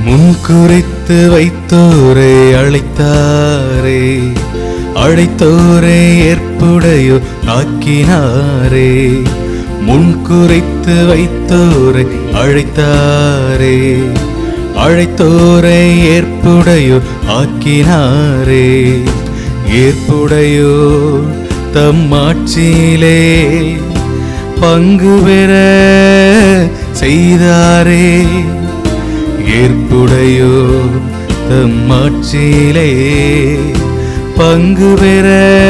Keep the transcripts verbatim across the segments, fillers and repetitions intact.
முன்குறித்து வைத்தோரை அழைத்தாரே, அழைத்தோரை ஏற்புடையோ ஆக்கினாரே. முன்குறித்து வைத்தோரை அழைத்தாரே, அழைத்தோரை ஏற்புடையோ ஆக்கினாரே. ஏற்புடையோ தம் ஆட்சியிலே பங்கு பெற செய்தாரே. ஏற்புடையோ தம் ஆட்சியிலே பங்கு பெற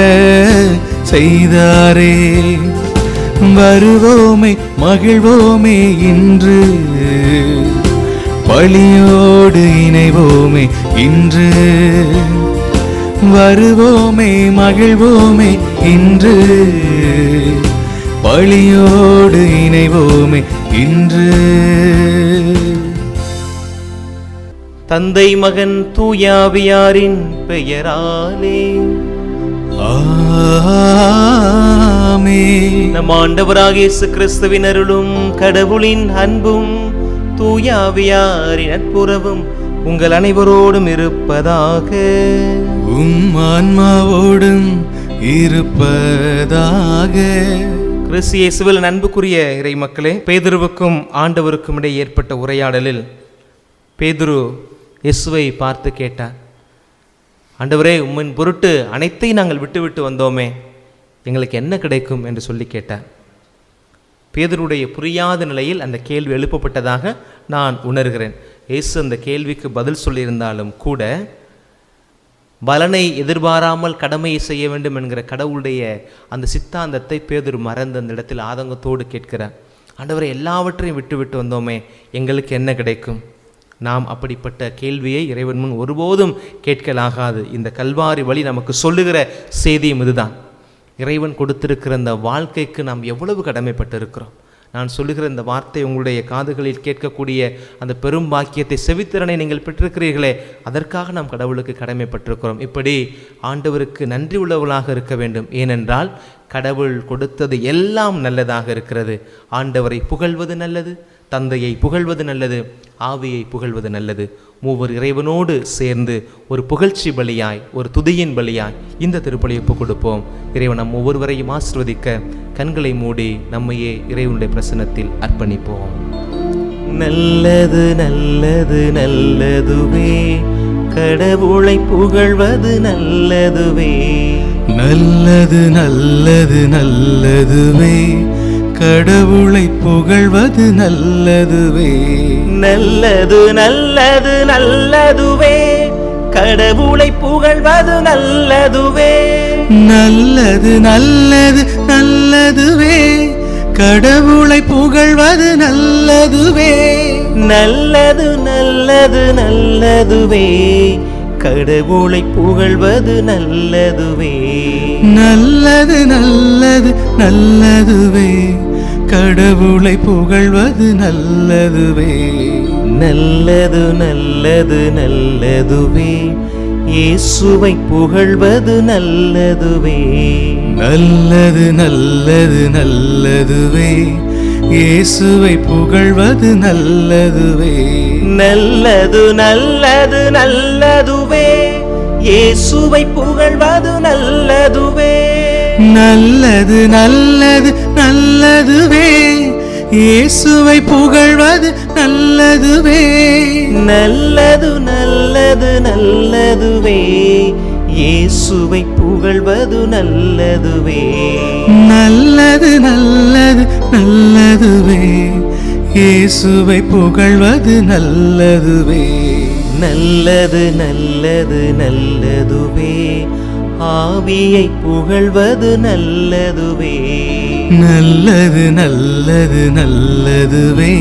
செய்தாரே. வருவோமே மகிழ்வோமே இன்று, பலியோடு இணைவோமே இன்று. வருவோமே மகிழ்வோமே இன்று, பலியோடு இணைவோமே இன்று. தந்தை மகன் தூயாவியாரின் பெயராலே ஆமென். நம் ஆண்டவராகிய இயேசு கிறிஸ்துவின் அருளும் கடவுளின் அன்பும் தூயாவியாரின் நட்புறவும் உங்கள் அனைவரோடும் இருப்பதாக. உம் ஆன்மாவோடும் இருப்பதாக. கிறிஸ்து இயேசுவில் அன்புக்குரிய இறை மக்களே, பேதுருவுக்கும் ஆண்டவருக்கும் இடையே ஏற்பட்ட உரையாடலில் பேதுரு இயேசுவை பார்த்து கேட்டார், ஆண்டவரே, உம்மின் பொருட்டு அனைத்தையும் நாங்கள் விட்டுவிட்டு வந்தோமே, எங்களுக்கு என்ன கிடைக்கும் என்று சொல்லி கேட்டார். பேதுருடைய புரியாத நிலையில் அந்த கேள்வி எழுப்பப்பட்டதாக நான் உணர்கிறேன். இயேசு அந்த கேள்விக்கு பதில் சொல்லியிருந்தாலும் கூட பலனை எதிர்பாராமல் கடமையை செய்ய வேண்டும் என்கிற கடவுளுடைய அந்த சித்தாந்தத்தை பேதுரு மறந்து அந்த இடத்தில் ஆதங்கத்தோடு கேட்கிறார். ஆண்டவரை, எல்லாவற்றையும் விட்டு விட்டு வந்தோமே, எங்களுக்கு என்ன கிடைக்கும்? நாம் அப்படிப்பட்ட கேள்வியை இறைவன் முன் ஒருபோதும் கேட்கலாகாது. இந்த கல்வாரி வழி நமக்கு சொல்லுகிற செய்தியும் இதுதான். இறைவன் கொடுத்திருக்கிற அந்த வாழ்க்கைக்கு நாம் எவ்வளவு கடமைப்பட்டு இருக்கிறோம். நான் சொல்லுகிற இந்த வார்த்தை உங்களுடைய காதுகளில் கேட்கக்கூடிய அந்த பெரும் பாக்கியத்தை, செவித்திறனை நீங்கள் பெற்றிருக்கிறீர்களே, அதற்காக நாம் கடவுளுக்கு கடமைப்பட்டிருக்கிறோம். இப்படி ஆண்டவருக்கு நன்றி உள்ளவர்களாக இருக்க வேண்டும். ஏனென்றால் கடவுள் கொடுத்தது எல்லாம் நல்லதாக இருக்கிறது. ஆண்டவரை புகழ்வது நல்லது, தந்தையை புகழ்வது நல்லது, ஆவியை புகழ்வது நல்லது. மூவர் இறைவனோடு சேர்ந்து ஒரு புகழ்ச்சி பலியாய், ஒரு துதியின் பலியாய் இந்த திருப்பலியை ஒப்புக் கொடுப்போம். இறைவன் நம் ஒவ்வொருவரையும் ஆசீர்வதிக்க கண்களை மூடி நம்மையே இறைவனுடைய பிரசன்னத்தில் அர்ப்பணிப்போம். நல்லது நல்லது நல்லதுவே, கடவுளை புகழ்வது நல்லதுவே. நல்லது நல்லது நல்லதுவே, கடவுளை புகழ்வது நல்லதுவே. நல்லது நல்லது நல்லதுவே, கடவுளை புகழ்வது நல்லதுவே. நல்லது நல்லது நல்லதுவே, கடவுளை புகழ்வது நல்லதுவே. நல்லது நல்லது நல்லதுவே, கடவுளை புகழ்வது நல்லதுவே. நல்லது நல்லது நல்லதுவே, கடவுளை புகழ்வது நல்லதுவே. நல்லது நல்லது நல்லதுவே, இயேசுவை புகழ்வது நல்லதுவே. நல்லது நல்லது நல்லதுவே, இயேசுவை புகழ்வது நல்லதுவே. நல்லது நல்லது நல்லதுவே, இயேசுவை புகழ்வது நல்லதுவே. நல்லது நல்லது நல்லதுவே, இயேசுவை புகழ்வது நல்லதுவே. நல்லது நல்லது நல்லதுவே, இயேசுவை புகழ்வது நல்லதுவே. நல்லது நல்லது நல்லதுவே, இயேசுவை புகழ்வது நல்லதுவே. நல்லது நல்லது நல்லதுவே, ஆவியை புகழ்வது நல்லதுவே. நல்லது நல்லது நல்லதுவே,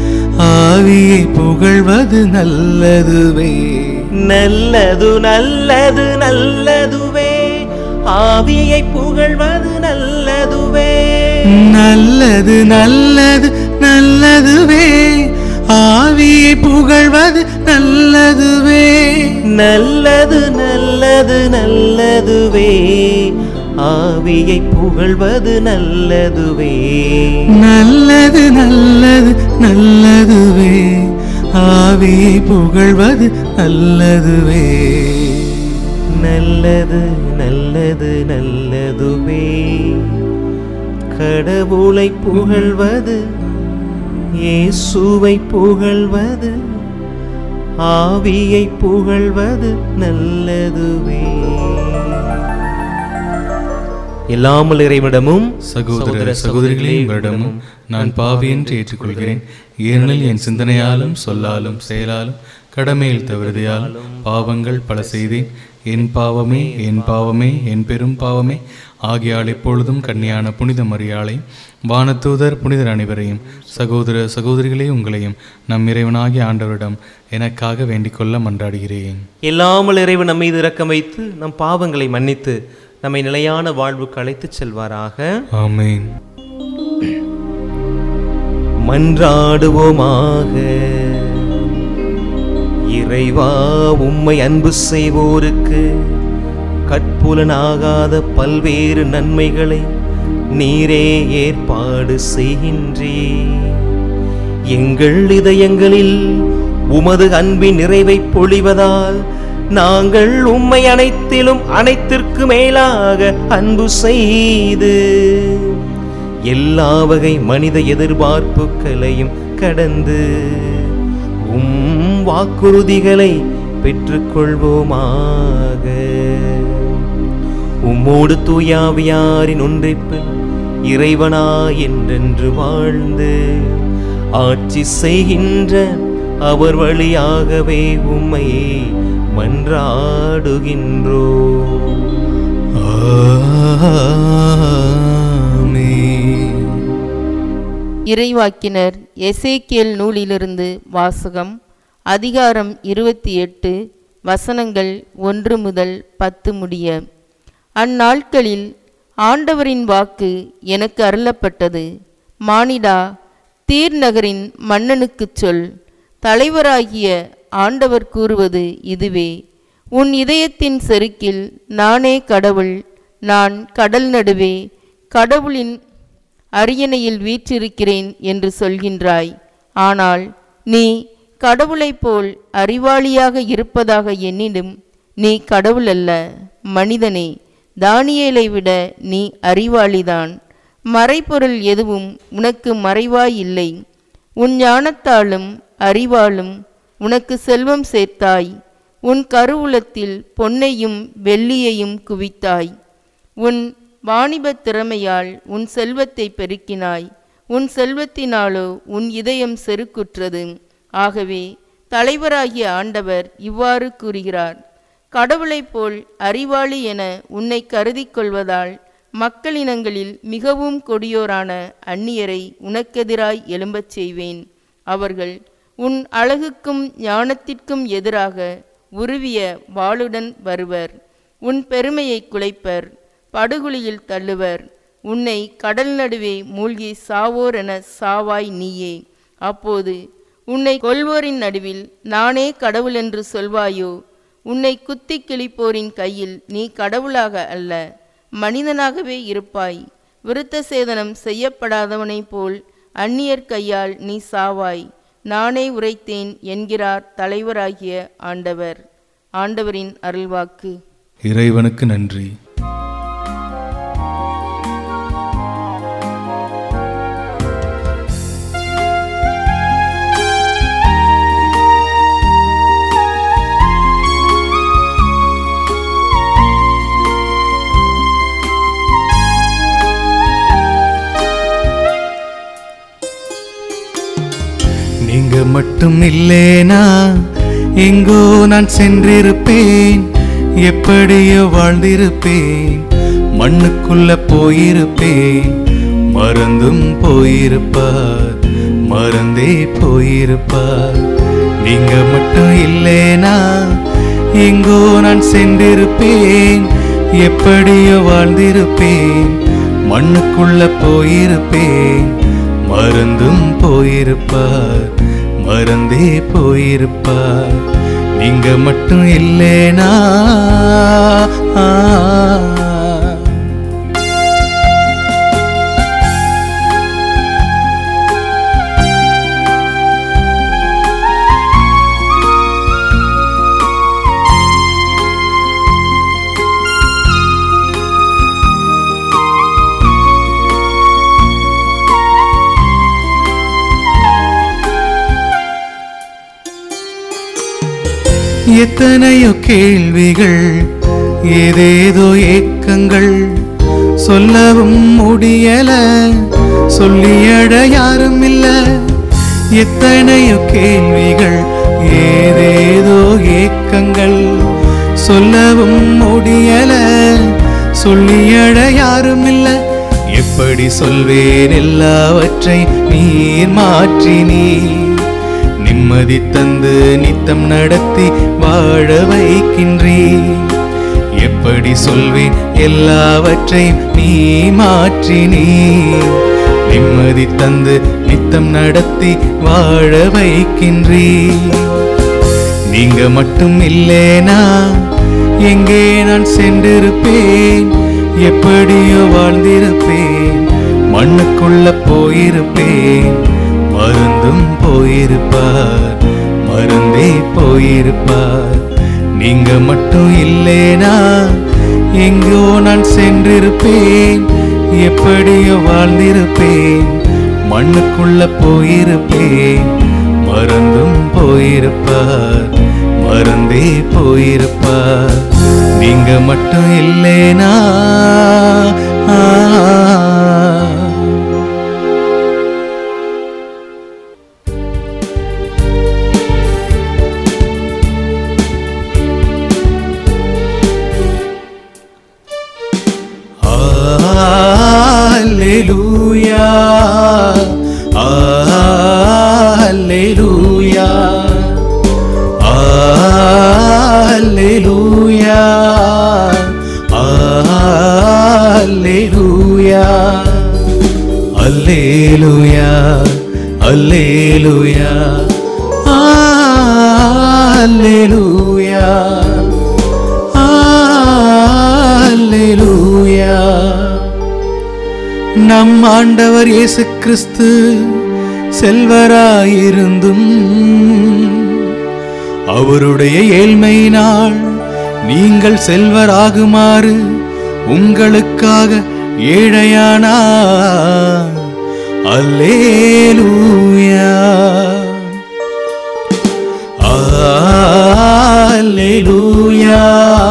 ஆவியை புகழ்வது நல்லதுவே. நல்லது நல்லது நல்லதுவே, ஆவியை புகழ்வது நல்லதுவே. நல்லது நல்லது நல்லதுவே, ஆவியை புகழ்வது நல்லதுவே. நல்லது நல்லது நல்லதுவே, ஆவியை புகழ்வது நல்லதுவே. நல்லது நல்லது நல்லதுவே, ஆவியை புகழ்வது நல்லதுவே. நல்லது நல்லது நல்லதுவே. கடவுளை புகழ்வது, இயேசுவை புகழ்வது, ஆவியை புகழ்வது நல்லதுவே. எல்லாமல் இறைவனிடமும் சகோதர சகோதரிகளே, உங்களிடமும் நான் பாவி என்று ஏற்றுக்கொள்கிறேன். ஏனெனில் என் சிந்தனையாலும் சொல்லாலும் செயலாலும் கடமையில் தவறுதையாலும் பாவங்கள் பல செய்தேன். என் பாவமே என் பாவமே என் பெரும் பாவமே. ஆகியால் எப்பொழுதும் கன்னியான புனித மரியாளை, வானதூதர் புனிதர் அனைவரையும், சகோதர சகோதரிகளே உங்களையும் நம் இறைவனாகிய ஆண்டவரிடம் எனக்காக வேண்டிக் கொள்ள மன்றாடுகிறேன். எல்லாமல் இறைவன் நம் மீது இரக்கம் வைத்து நம் பாவங்களை மன்னித்து நம்மை நிலையான வாழ்வுக்கு அழைத்து செல்வாராக. ஆமென். மன்றாடுவோமாக. இறைவா, உம்மை அன்பு செய்வோருக்கு கட்புலனாகாத பல்வேறு நன்மைகளை நீரே ஏற்பாடு செய்கின்றீர். எங்கள் இதயங்களில் உமது அன்பின் நிறைவை பொழிவதால் நாங்கள் உம்மை அனைத்திலும் அனைத்திற்கு மேலாக அன்பு செய்து எல்லா வகை மனித எதிர்பார்ப்புகளையும் கடந்து உம் வாக்குறுதிகளை பெற்றுக்கொள்வோமாக. உம்மோடு தூயாவியாரின் ஒன்றைப்பில் இறைவனா என்றென்று வாழ்ந்து ஆட்சி செய்கின்ற அவர் வழியாகவே உம்மை மன்றாடுகின்றோ. இறைவாக்கினர் எசேக்கியேல் நூலிலிருந்து வாசகம். அதிகாரம் இருபத்தி எட்டு, வசனங்கள் ஒன்று முதல் பத்து முடிய. அந்நாட்களில் ஆண்டவரின் வாக்கு எனக்கு அருளப்பட்டது. மானிடா, தீர் நகரின் மன்னனுக்குச் சொல், தலைவராகிய ஆண்டவர் கூறுவது இதுவே: உன் இதயத்தின் செருக்கில் நானே கடவுள், நான் கடல் நடுவே கடவுளின் அரியணையில் வீற்றிருக்கிறேன் என்று சொல்கின்றாய். ஆனால் நீ கடவுளைப் போல் அறிவாளியாக இருப்பதாக எண்ணிடும் நீ கடவுள் அல்ல. மனிதனே, தானியேலை விட நீ அறிவாளிதான். மறைபொருள் எதுவும் உனக்கு மறைவாய் இல்லை. உன் ஞானத்தாலும் அறிவாலும் உனக்கு செல்வம் சேர்த்தாய். உன் கருவூலத்தில் பொன்னையும் வெள்ளியையும் குவித்தாய். உன் வாணிபத் திறமையால் உன் செல்வத்தை பெருக்கினாய். உன் செல்வத்தினாலோ உன் இதயம் செருக்குற்றது. ஆகவே தலைவராகிய ஆண்டவர் இவ்வாறு கூறுகிறார்: கடவுளைப் போல் அறிவாளி என உன்னை கருதி கொள்வதால் மக்களினங்களில் மிகவும் கொடியோரான அந்நியரை உனக்கெதிராய் எழும்பச் செய்வேன். அவர்கள் உன் அழகுக்கும் ஞானத்திற்கும் எதிராக உருவிய வாளுடன் வருவர். உன் பெருமையை குலைப்பர், படுகுழியில் தள்ளுவர். உன்னை கடல் நடுவே மூழ்கி சாவோர் என சாவாய் நீயே. அப்போது உன்னை கொல்வோரின் நடுவில் நானே கடவுள் என்று சொல்வாயோ? உன்னை குத்தி கிழிப்போரின் கையில் நீ கடவுளாக அல்ல, மனிதனாகவே இருப்பாய். விருத்த சேதனம் செய்யப்படாதவனைப் போல் அந்நியர் கையால் நீ சாவாய். நானே உரைத்தேன் என்கிறார் தலைவராகிய ஆண்டவர். ஆண்டவரின் அருள்வாக்கு. இறைவனுக்கு நன்றி. நீங்க மட்டும் இல்லேனா எங்கோ நான் சென்றிருப்பேன், எப்படியோ வாழ்ந்திருப்பேன், மண்ணுக்குள்ள போயிருப்பேன். மறந்தும் போயிருப்பார், மறந்தே போயிருப்பார். நீங்க மட்டும் இல்லேனா எங்கோ நான் சென்றிருப்பேன், எப்படியோ வாழ்ந்திருப்பேன், மண்ணுக்குள்ள போயிருப்பேன். மறந்தும் போயிருப்பார், மறந்தே போயிருப்பார். நீங்க மட்டும் இல்லேனா. எத்தனையோ கேள்விகள், ஏதேதோ ஏக்கங்கள், சொல்லவும் முடியல, சொல்லியட யாரும் இல்ல. எத்தனையோ கேள்விகள், ஏதேதோ ஏக்கங்கள், சொல்லவும் முடியல, சொல்லியட யாரும் இல்ல. எப்படி சொல்வேன் எல்லாவற்றை நீர் மாற்றினீ, நிம்மதி தந்து நித்தம் நடத்தி வாழ வைக்கின்றீ. எப்படி சொல்வேன் எல்லாவற்றை நீ மாற்றினீ, நிம்மதி தந்து நித்தம் நடத்தி வாழ வைக்கின்றீ. நீங்க மட்டும் இல்லேனா எங்கே நான் சென்றிருப்பேன், எப்படியோ வாழ்ந்திருப்பேன், மண்ணுக்குள்ள போயிருப்பேன். மருந்தும் போயிருப்பார், மருந்தே போயிருப்பார். நீங்க மட்டும் இல்லேனா எங்கோ நான் சென்றிருப்பேன், எப்படியோ வாழ்ந்திருப்பேன், மண்ணுக்குள்ள போயிருப்பேன். மருந்தும் போயிருப்பார், மருந்தே போயிருப்பார். நீங்க மட்டும் இல்லேனா ஆ Alleluia, Alleluia, Alleluia, Alleluia, Alleluia, Alleluia, Alleluia, Alleluia. நம் ஆண்டவர் இயேசு கிறிஸ்து செல்வராயிருந்தும் அவருடைய ஏழ்மையினால் நீங்கள் செல்வராகுமாறு உங்களுக்காக ஏழையானார். அல்லேலூயா, அல்லேலூயா,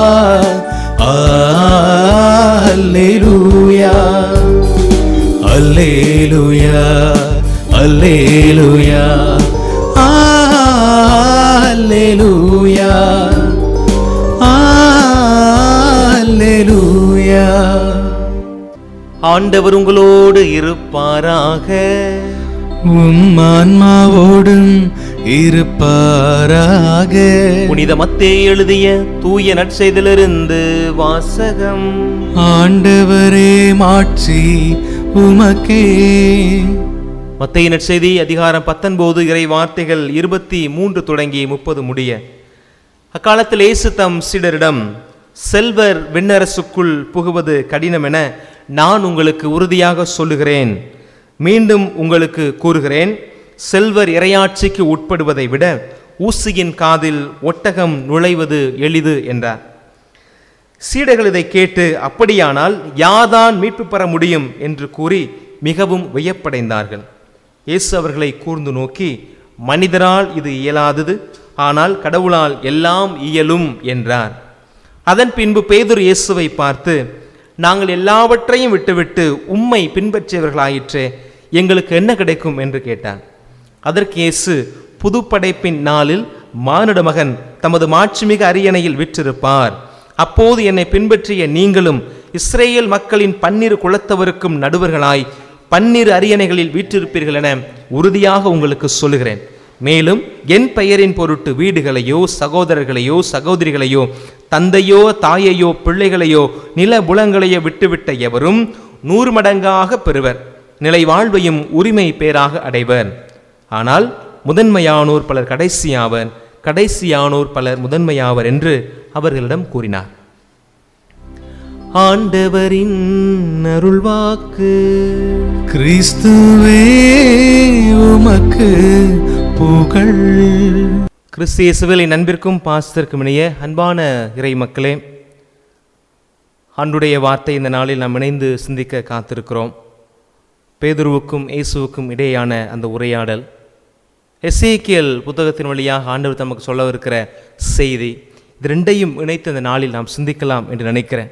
அல்லேலூயா, அல்லேலூயா, அல்லேலூயா, அல்லேலூயா, அல்லேலூயா. ஆண்டவர் உங்களோடு இருப்பாராக, உம் ஆன்மாவோடும் இருப்பாராக. புனித மத்தேயு எழுதிய தூய நற்செய்தியிலிருந்து வாசகம். ஆண்டவரே மாட்சி உமக்கே. மத்தேயு நற்செய்தி அதிகாரம் பத்தொன்பது, இறை வார்த்தைகள் இருபத்தி மூன்று தொடங்கி முப்பது முடிய. அக்காலத்தில் இயேசு தம் சீடரிடம், செல்வர் விண்ணரசுக்குள் புகுவது கடினம் என நான் உங்களுக்கு உறுதியாக சொல்லுகிறேன். மீண்டும் உங்களுக்கு கூறுகிறேன், செல்வர் இறையாட்சிக்கு உட்படுவதை விட ஊசியின் காதில் ஒட்டகம் நுழைவது எளிது என்றார். சீடர்கள் இதை கேட்டு, அப்படியானால் யார்தான் மீட்பு பெற முடியும் என்று கூறி மிகவும் வியப்படைந்தார்கள். இயேசு அவர்களை கூர்ந்து நோக்கி, மனிதரால் இது இயலாதது, ஆனால் கடவுளால் எல்லாம் இயலும் என்றார். அதன் பின்பு பேதுரு இயேசுவை பார்த்து, நாங்கள் எல்லாவற்றையும் விட்டுவிட்டு உம்மை பின்பற்றியவர்களாயிற்றே, எங்களுக்கு என்ன கிடைக்கும் என்று கேட்டார். அதற்கு இயேசு, புது படைப்பின் நாளில் மானிட மகன் தமது மாட்சிமிகு அரியணையில் விற்றிருப்பார். அப்போது என்னை பின்பற்றிய நீங்களும் இஸ்ரேல் மக்களின் பன்னிரு குலத்தவருக்கும் நடுவர்களாய் பன்னிரு அரியணைகளில் வீற்றிருப்பீர்கள் என உறுதியாக உங்களுக்கு சொல்லுகிறேன். மேலும் என் பெயரின் பொருட்டு வீடுகளையோ சகோதரர்களையோ சகோதரிகளையோ தந்தையோ தாயையோ பிள்ளைகளையோ நில புலங்களையோ விட்டுவிட்ட எவரும் நூறு மடங்காக பெறுவர், நிலை வாழ்வையும் உரிமை பேராக அடைவர். ஆனால் முதன்மையானோர் பலர் கடைசியாவர், கடைசியானோர் பலர் முதன்மையாவர் என்று அவர்களிடம் கூறினார். ஆண்டவரின் அருள்வாக்கு. கிறிஸ்துவே உமக்கு புகழ். கிறிஸ்து இயேசுவில் என் அன்பிற்கும் பாசத்திற்கும் இணைய அன்பான இறை மக்களே, ஆண்டுடைய வார்த்தை இந்த நாளில் நாம் இணைந்து சிந்திக்க காத்திருக்கிறோம். பேதுருவுக்கும் இயேசுவுக்கும் இடையேயான அந்த உரையாடல் எசேக்கியேல் புத்தகத்தின் வழியாக ஆண்டவர் நமக்கு சொல்லவிருக்கிற செய்தி, இது ரெண்டையும் இணைத்து இந்த நாளில் நாம் சிந்திக்கலாம் என்று நினைக்கிறேன்.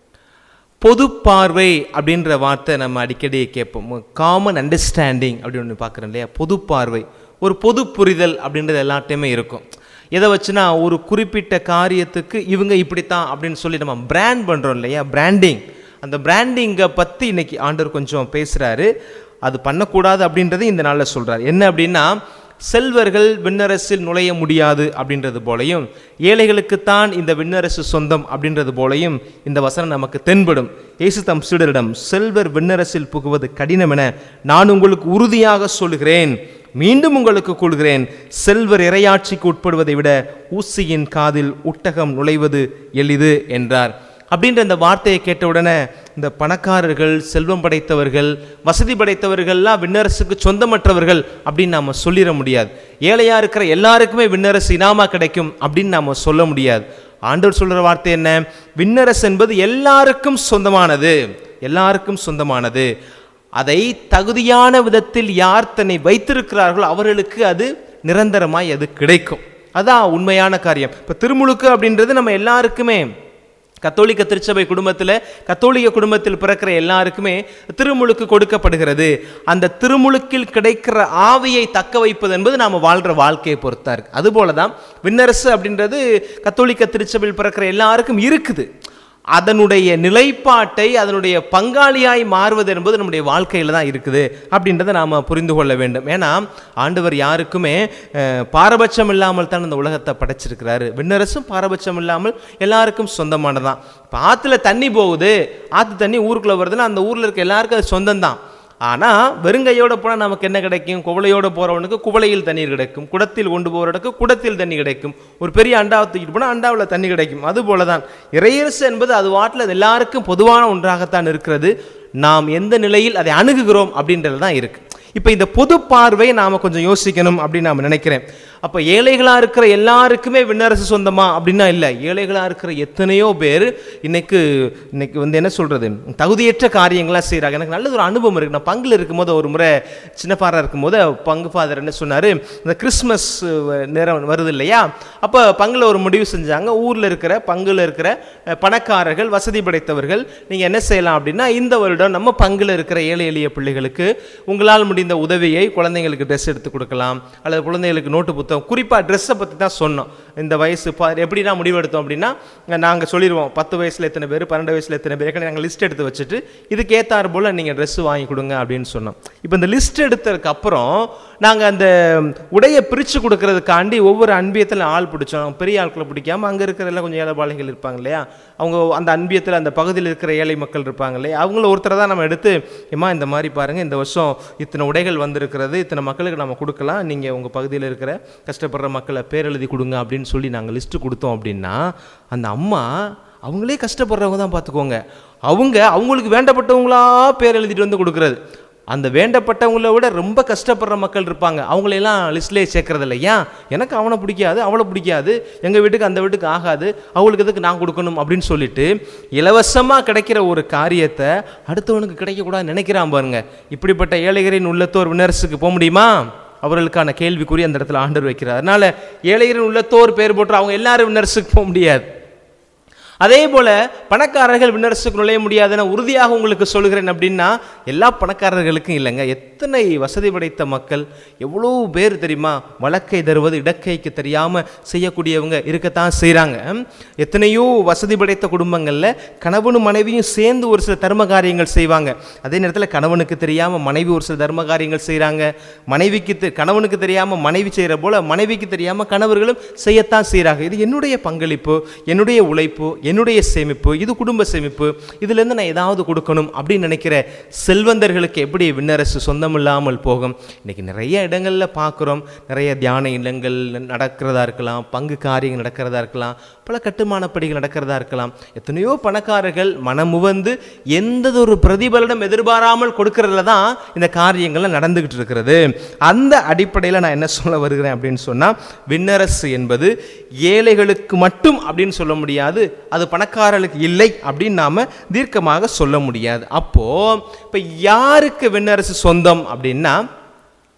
பொது பார்வை அப்படின்ற வார்த்தை நம்ம அடிக்கடி கேட்போம். காமன் அண்டர்ஸ்டாண்டிங் அப்படின்னு ஒன்று பார்க்குறோம் இல்லையா? பொது பார்வை, ஒரு பொது புரிதல் அப்படின்றது எல்லாத்தையுமே இருக்கும். எதை வச்சுனா ஒரு குறிப்பிட்ட காரியத்துக்கு இவங்க இப்படித்தான் அப்படின்னு சொல்லி நம்ம பிராண்ட் பண்ணுறோம் இல்லையா? பிராண்டிங். அந்த பிராண்டிங்கை பற்றி இன்னைக்கு ஆண்டவர் கொஞ்சம் பேசுகிறாரு. அது பண்ணக்கூடாது அப்படின்றத இந்த நாளில் சொல்கிறார். என்ன அப்படின்னா, செல்வர்கள் விண்ணரசில் நுழைய முடியாது அப்படின்றது போலையும், ஏழைகளுக்குத்தான் இந்த விண்ணரசு சொந்தம் அப்படின்றது போலையும் இந்த வசனம் நமக்கு தென்படும். இயேசு தம் சீடரிடம், செல்வர் விண்ணரசில் புகுவது கடினம் என நான் உங்களுக்கு உறுதியாக சொல்கிறேன், மீண்டும் உங்களுக்கு கூறுகிறேன், செல்வர் இறையாட்சிக்கு உட்படுவதை விட ஊசியின் காதில் உட்டகம் நுழைவது எளிது என்றார். அப்படின்ற இந்த வார்த்தையை கேட்டவுடனே இந்த பணக்காரர்கள், செல்வம் படைத்தவர்கள், வசதி படைத்தவர்கள்லாம் விண்ணரசுக்கு சொந்தமற்றவர்கள் அப்படின்னு நாம் சொல்லிட முடியாது. ஏழையாக இருக்கிற எல்லாருக்குமே விண்ணரசு இனாமா கிடைக்கும் அப்படின்னு நாம் சொல்ல முடியாது. ஆண்டவர் சொல்கிற வார்த்தை என்ன? விண்ணரசு என்பது எல்லாருக்கும் சொந்தமானது, எல்லாருக்கும் சொந்தமானது. அதை தகுதியான விதத்தில் யார் தன்னை வைத்திருக்கிறார்களோ அவர்களுக்கு அது நிரந்தரமாய் அது கிடைக்கும். அதான் உண்மையான காரியம். இப்போ திருமுழுக்கு அப்படின்றது நம்ம எல்லாருக்குமே, கத்தோலிக்க திருச்சபை குடும்பத்தில், கத்தோலிக்க குடும்பத்தில் பிறக்கிற எல்லாருக்குமே திருமுழுக்கு கொடுக்கப்படுகிறது. அந்த திருமுழுக்கில் கிடைக்கிற ஆவியை தக்க வைப்பது என்பது நாம் வாழ்கிற வாழ்க்கையை பொறுத்தா இருக்கு. அதுபோல தான் விண்ணரசு அப்படின்றது கத்தோலிக்க திருச்சபையில் பிறக்கிற எல்லாருக்கும் இருக்குது. அதனுடைய நிலைப்பாட்டை, அதனுடைய பங்காளியாய் மாறுவது என்பது நம்முடைய வாழ்க்கையில் தான் இருக்குது அப்படின்றத நாம் புரிந்து கொள்ள வேண்டும். ஏன்னா ஆண்டவர் யாருக்குமே பாரபட்சம் இல்லாமல் தான் இந்த உலகத்தை படைச்சிருக்கிறாரு. விண்ணரசும் பாரபட்சம் இல்லாமல் எல்லாருக்கும் சொந்தமானதான். இப்போ ஆற்றுல தண்ணி போகுது, ஆற்று தண்ணி ஊருக்குள்ளே வருதுன்னா அந்த ஊரில் இருக்க எல்லாருக்கும் அது சொந்தம்தான். ஆனால் வெறுங்கையோடு போனால் நமக்கு என்ன கிடைக்கும்? குவளையோடு போகிறவனுக்கு குவளையில் தண்ணீர் கிடைக்கும், குடத்தில் கொண்டு போகிறவனுக்கு குடத்தில் தண்ணி கிடைக்கும், ஒரு பெரிய அண்டாவை தூக்கிட்டு போனால் அண்டாவில் தண்ணி கிடைக்கும். அதுபோல தான் இறையரசு என்பது அது வாட்டில் அது எல்லாருக்கும் பொதுவான ஒன்றாகத்தான் இருக்கிறது. நாம் எந்த நிலையில் அதை அணுகுகிறோம் அப்படின்றது தான் இருக்குது. இப்போ இந்த பொது பார்வையை நாம் கொஞ்சம் யோசிக்கணும் அப்படின்னு நான் நினைக்கிறேன். அப்போ ஏழைகளாக இருக்கிற எல்லாருக்குமே விண்ணரசு சொந்தமா அப்படின்னா இல்லை. ஏழைகளாக இருக்கிற எத்தனையோ பேர் இன்னைக்கு இன்னைக்கு வந்து என்ன சொல்கிறது, தகுதியற்ற காரியங்களாக செய்கிறாங்க. எனக்கு நல்லது ஒரு அனுபவம் இருக்குது. நான் பங்கில் இருக்கும்போது ஒரு முறை சின்ன ஃபாதராக இருக்கும்போது பங்கு ஃபாதர் என்ன சொன்னார், இந்த கிறிஸ்மஸ் நேரம் வருது இல்லையா, அப்போ பங்கில் ஒரு முடிவு செஞ்சாங்க. ஊரில் இருக்கிற பங்கில் இருக்கிற பணக்காரர்கள், வசதி படைத்தவர்கள், நீங்கள் என்ன செய்யலாம் அப்படின்னா, இந்த வருடம் நம்ம பங்கில் இருக்கிற ஏழை எளிய பிள்ளைகளுக்கு உங்களால் முடிந்த உதவியை, குழந்தைங்களுக்கு ட்ரெஸ் எடுத்து கொடுக்கலாம், அல்லது குழந்தைகளுக்கு நோட்டு புத்தகம், குறிப்பாக ட்ரெஸ்ஸை பற்றி தான் சொன்னோம். இந்த வயசு எப்படின்னா முடிவெடுத்தோம் அப்படின்னா, நாங்கள் சொல்லிடுவோம் பத்து வயசில் எத்தனை பேர், பன்னெண்டு வயசில் எத்தனை பேர், நாங்கள் லிஸ்ட் எடுத்து வச்சுட்டு இதுக்கு ஏற்றாறு போல் நீங்கள் ட்ரெஸ்ஸு வாங்கி கொடுங்க அப்படின்னு சொன்னோம். இப்போ இந்த லிஸ்ட் எடுத்ததுக்கு அப்புறம் நாங்கள் அந்த உடையை பிரித்து கொடுக்கறதுக்காண்டி ஒவ்வொரு அன்பியத்தில் ஆள் பிடிச்சோம். பெரிய ஆட்களை பிடிக்காமல் அங்கே இருக்கிறதெல்லாம் கொஞ்சம் ஏழைபாளைகள் இருப்பாங்க இல்லையா, அவங்க அந்த அன்பியத்தில் அந்த பகுதியில் இருக்கிற ஏழை மக்கள் இருப்பாங்க இல்லையா, அவங்கள ஒருத்தரை தான் நம்ம எடுத்து, ஏமா இந்த மாதிரி பாருங்கள், இந்த வருஷம் இத்தனை உடைகள் வந்திருக்கிறது, இத்தனை மக்களுக்கு நம்ம கொடுக்கலாம், நீங்கள் உங்கள் பகுதியில் இருக்கிற கஷ்டப்படுற மக்களை பேர் எழுதி கொடுங்க அப்படின்னு சொல்லி நாங்கள் லிஸ்ட்டு கொடுத்தோம். அப்படின்னா அந்த அம்மா அவங்களே கஷ்டப்படுறவங்க தான், பார்த்துக்கோங்க. அவங்க அவங்களுக்கு வேண்டப்பட்டவங்களா பேர் எழுதிட்டு வந்து கொடுக்குறது. அந்த வேண்டப்பட்டவங்கள விட ரொம்ப கஷ்டப்படுற மக்கள் இருப்பாங்க, அவங்களெல்லாம் லிஸ்ட்லேயே சேர்க்கறது இல்லையா. எனக்கு அவனை பிடிக்காது, அவளை பிடிக்காது, எங்கள் வீட்டுக்கு அந்த வீட்டுக்கு ஆகாது, அவங்களுக்கு எதுக்கு நான் கொடுக்கணும் அப்படின்னு சொல்லிட்டு இலவசமாக கிடைக்கிற ஒரு காரியத்தை அடுத்தவனுக்கு கிடைக்கக்கூடாதுன்னு நினைக்கிறான் பாருங்க. இப்படிப்பட்ட ஏழைகளின் உள்ளத்தோர் விண்ணரசுக்கு போக முடியுமா? அவர்களுக்கான கேள்விக்குறி அந்த இடத்துல ஆண்டவர் வைக்கிறார். அதனால ஏழைகளின் உள்ளத்தோர் பேர் போட்டு அவங்க எல்லாரும் விண்ணரசுக்கு போக முடியாது. அதே போல பணக்காரர்கள் விண்ணரசுக்கு நுழைய முடியாதுன்னு உறுதியாக உங்களுக்கு சொல்கிறேன். அப்படின்னா எல்லா பணக்காரர்களுக்கும் இல்லைங்க, எத்தனை வசதி படைத்த மக்கள், எவ்வளோ பேர் தெரியுமா, வழக்கை தருவது இடக்கைக்கு தெரியாமல் செய்யக்கூடியவங்க இருக்கத்தான் செய்கிறாங்க. எத்தனையோ வசதி படைத்த குடும்பங்களில் கணவனும் மனைவியும் சேர்ந்து ஒரு சில தர்ம காரியங்கள் செய்வாங்க. அதே நேரத்தில் கணவனுக்கு தெரியாமல் மனைவி ஒரு சில தர்ம காரியங்கள் செய்கிறாங்க. மனைவிக்கு கணவனுக்கு தெரியாமல் மனைவி செய்கிற போல மனைவிக்கு தெரியாமல் கணவர்களும் செய்யத்தான் செய்கிறாங்க. இது என்னுடைய பங்களிப்பு, என்னுடைய உழைப்பு, என்னுடைய சேமிப்பு, இது குடும்ப சேமிப்பு, இதுலேருந்து நான் ஏதாவது கொடுக்கணும் அப்படின்னு நினைக்கிற செல்வந்தர்களுக்கு எப்படி விண்ணரசு சொந்தம் இல்லாமல் போகும்? இன்றைக்கி நிறைய இடங்களில் பார்க்குறோம். நிறைய தியான இல்லங்கள் நடக்கிறதா இருக்கலாம், பங்கு காரியங்கள் நடக்கிறதா இருக்கலாம், பல கட்டுமான பணிகள் நடக்கிறதா இருக்கலாம். எத்தனையோ பணக்காரர்கள் மனமுவந்து எந்த ஒரு பிரதிபலனும் எதிர்பாராமல் கொடுக்கறதுல தான் இந்த காரியங்கள்லாம் நடந்துகிட்டு இருக்கிறது. அந்த அடிப்படையில் நான் என்ன சொல்ல வருகிறேன் அப்படின்னு சொன்னால், விண்ணரசு என்பது ஏழைகளுக்கு மட்டும் அப்படின்னு சொல்ல முடியாது, அது பணக்காரர்களுக்கு இல்லை அப்படின்னு நாம தீர்க்கமாக சொல்ல முடியாது. அப்போ இப்ப யாருக்கு விண்ணரசு சொந்தம் அப்படின்னா,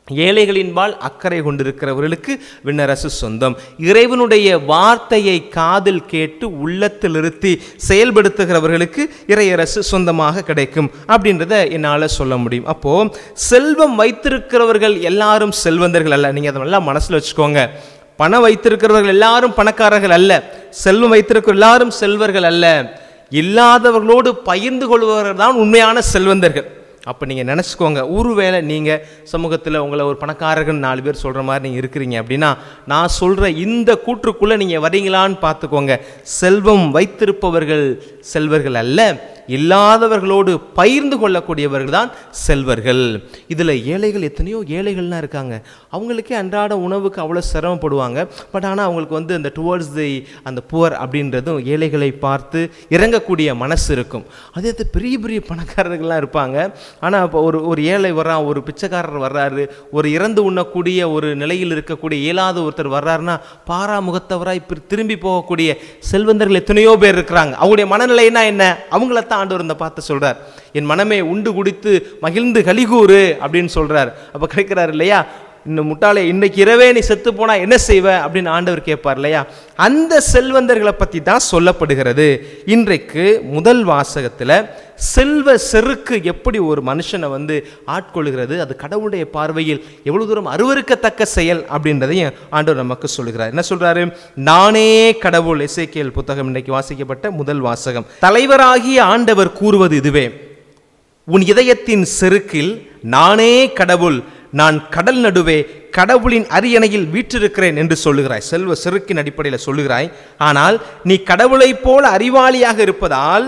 ஏழைகளின்பால் அக்கறை கொண்டிருக்கிறவர்களுக்கு விண்ணரசு சொந்தம். இறைவனுடைய வார்த்தையை காதில் கேட்டு உள்ளத்தில் இருத்தி செயல்படுத்துகிறவர்களுக்கு இறையரசு சொந்தமாக கிடைக்கும் அப்படின்றத என்னால் சொல்ல முடியும். அப்போது செல்வம் வைத்திருக்கிறவர்கள் எல்லாரும் செல்வந்தர்கள் அல்ல. நீங்கள் அதை நல்லா மனசில் வச்சுக்கோங்க. பணம் வைத்திருக்கிறவர்கள் எல்லாரும் பணக்காரர்கள் அல்ல. செல்வம் வைத்திருக்கிற எல்லாரும் செல்வர்கள் அல்ல. இல்லாதவர்களோடு பகிர்ந்து கொள்பவர்கள் தான் உண்மையான செல்வந்தர்கள். அப்போ நீங்கள் நினச்சிக்கோங்க, ஒருவேளை நீங்கள் சமூகத்தில் உங்களை ஒரு பணக்காரர்கள் நாலு பேர் சொல்கிற மாதிரி நீங்கள் இருக்கிறீங்க அப்படின்னா, நான் சொல்கிற இந்த கூற்றுக்குள்ளே நீங்கள் வரீங்களான்னு பார்த்துக்கோங்க. செல்வம் வைத்திருப்பவர்கள் செல்வர்கள் அல்ல, இல்லாதவர்களோடு பகிர்ந்து கொள்ளக்கூடியவர்கள் தான் செல்வர்கள். இதில் ஏழைகள் எத்தனையோ ஏழைகள்லாம் இருக்காங்க. அவங்களுக்கே அன்றாட உணவுக்கு அவ்வளோ சிரமப்படுவாங்க. பட் ஆனால் அவங்களுக்கு வந்து அந்த டுவர்ட்ஸ் தி அந்த புவர் அப்படின்றதும் ஏழைகளை பார்த்து இறங்கக்கூடிய மனசு இருக்கும். அதே பெரிய பெரிய பணக்காரர்கள்லாம் இருப்பாங்க. ஆனால் இப்போ ஒரு ஒரு ஏழை வர்றான், ஒரு பிச்சைக்காரர் வர்றாரு, ஒரு இறந்து உண்ணக்கூடிய ஒரு நிலையில் இருக்கக்கூடிய இயலாத ஒருத்தர் வர்றாருன்னா பாராமுகத்தவராய் திரும்பி போகக்கூடிய செல்வந்தர்கள் எத்தனையோ பேர் இருக்கிறாங்க. அவங்களுடைய மனநிலைன்னா என்ன? அவங்கள ஆண்டவர் இந்த பார்த்து சொல்றார், என் மனமே உண்டு குடித்து மகிழ்ந்து கலிகூறு அப்படின்னு சொல்றார். அப்ப கிடைக்கிறார் இல்லையா, இன்னும் முட்டாளே இன்னைக்கு இரவே நீ செத்து போனா என்ன செய்வ அப்படின்னு ஆண்டவர் கேட்பார் இல்லையா. அந்த செல்வந்தர்களை பத்தி தான் சொல்லப்படுகிறது. இன்றைக்கு முதல் வாசகத்துல செல்வ செருக்கு எப்படி ஒரு மனுஷனை வந்து ஆட்கொள்கிறது, அது கடவுளுடைய பார்வையில் எவ்வளவு தூரம் அருவருக்கத்தக்க செயல் அப்படின்றதையும் ஆண்டவர் நமக்கு சொல்லுகிறார். என்ன சொல்றாரு? நானே கடவுள். எசேக்கியேல் புத்தகம் இன்றைக்கு வாசிக்கப்பட்ட முதல் வாசகம். தலைவராகிய ஆண்டவர் கூறுவது இதுவே, உன் இதயத்தின் செருக்கில் நானே கடவுள், நான் கடல் நடுவே கடவுளின் அரியணையில் வீற்றிருக்கிறேன் என்று சொல்லுகிறாய். செல்வ செருக்கின் அடிப்படையில் சொல்லுகிறாய். ஆனால் நீ கடவுளை போல அறிவாளியாக இருப்பதால்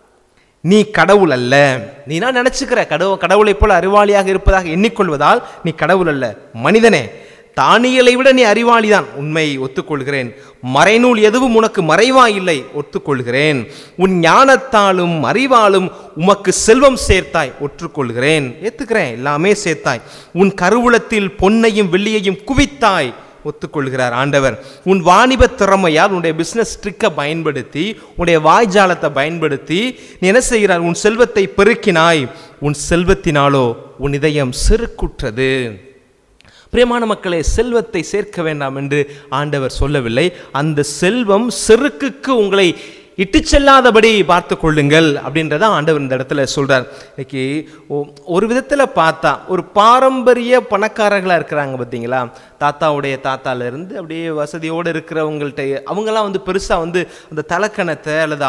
நீ கடவுள் அல்ல. நீ நான் நினைச்சுக்கிற கடவுள் கடவுளை போல அறிவாளியாக இருப்பதாக எண்ணிக்கொள்வதால் நீ கடவுள் அல்ல. மனிதனே, தானியலை விட நீ அறிவாளிதான், உண்மையை ஒத்துக்கொள்கிறேன். மறைநூல் எதுவும் உனக்கு மறைவா இல்லை, ஒத்துக்கொள்கிறேன். உன் ஞானத்தாலும் அறிவாலும் உமக்கு செல்வம் சேர்த்தாய், ஒற்றுக்கொள்கிறேன், ஏத்துக்கிறேன், எல்லாமே சேர்த்தாய். உன் கருவூலத்தில் பொன்னையும் வெள்ளியையும் குவித்தாய், ஒத்துக்கொள்கிறார் ஆண்டவர். உன் வாணிப திறமையால் உன்னுடைய பிசினஸ் ட்ரிக்கை பயன்படுத்தி, உன்னுடைய வாய்ஜாலத்தை பயன்படுத்தி நீ என்ன செய்கிறார்? உன் செல்வத்தை பெருக்கினாய். உன் செல்வத்தினாலோ உன் இதயம் செருக்குற்றது. பிரியமான மக்களே, செல்வத்தை சேர்க்க வேண்டாம் என்று ஆண்டவர் சொல்லவில்லை. அந்த செல்வம் செருக்குக்கு உங்களை இட்டு செல்லாதபடி பார்த்து கொள்ளுங்கள் அப்படின்றத ஆண்டவர் இந்த இடத்துல சொல்றார். இன்னைக்கு ஒரு விதத்தில் பார்த்தா ஒரு பாரம்பரிய பணக்காரர்களாக இருக்கிறாங்க பார்த்தீங்களா, தாத்தாவுடைய தாத்தால இருந்து அப்படியே வசதியோடு இருக்கிறவங்கள்ட்ட அவங்கெல்லாம் வந்து பெருசாக வந்து அந்த தலக்கணத்தை அல்லது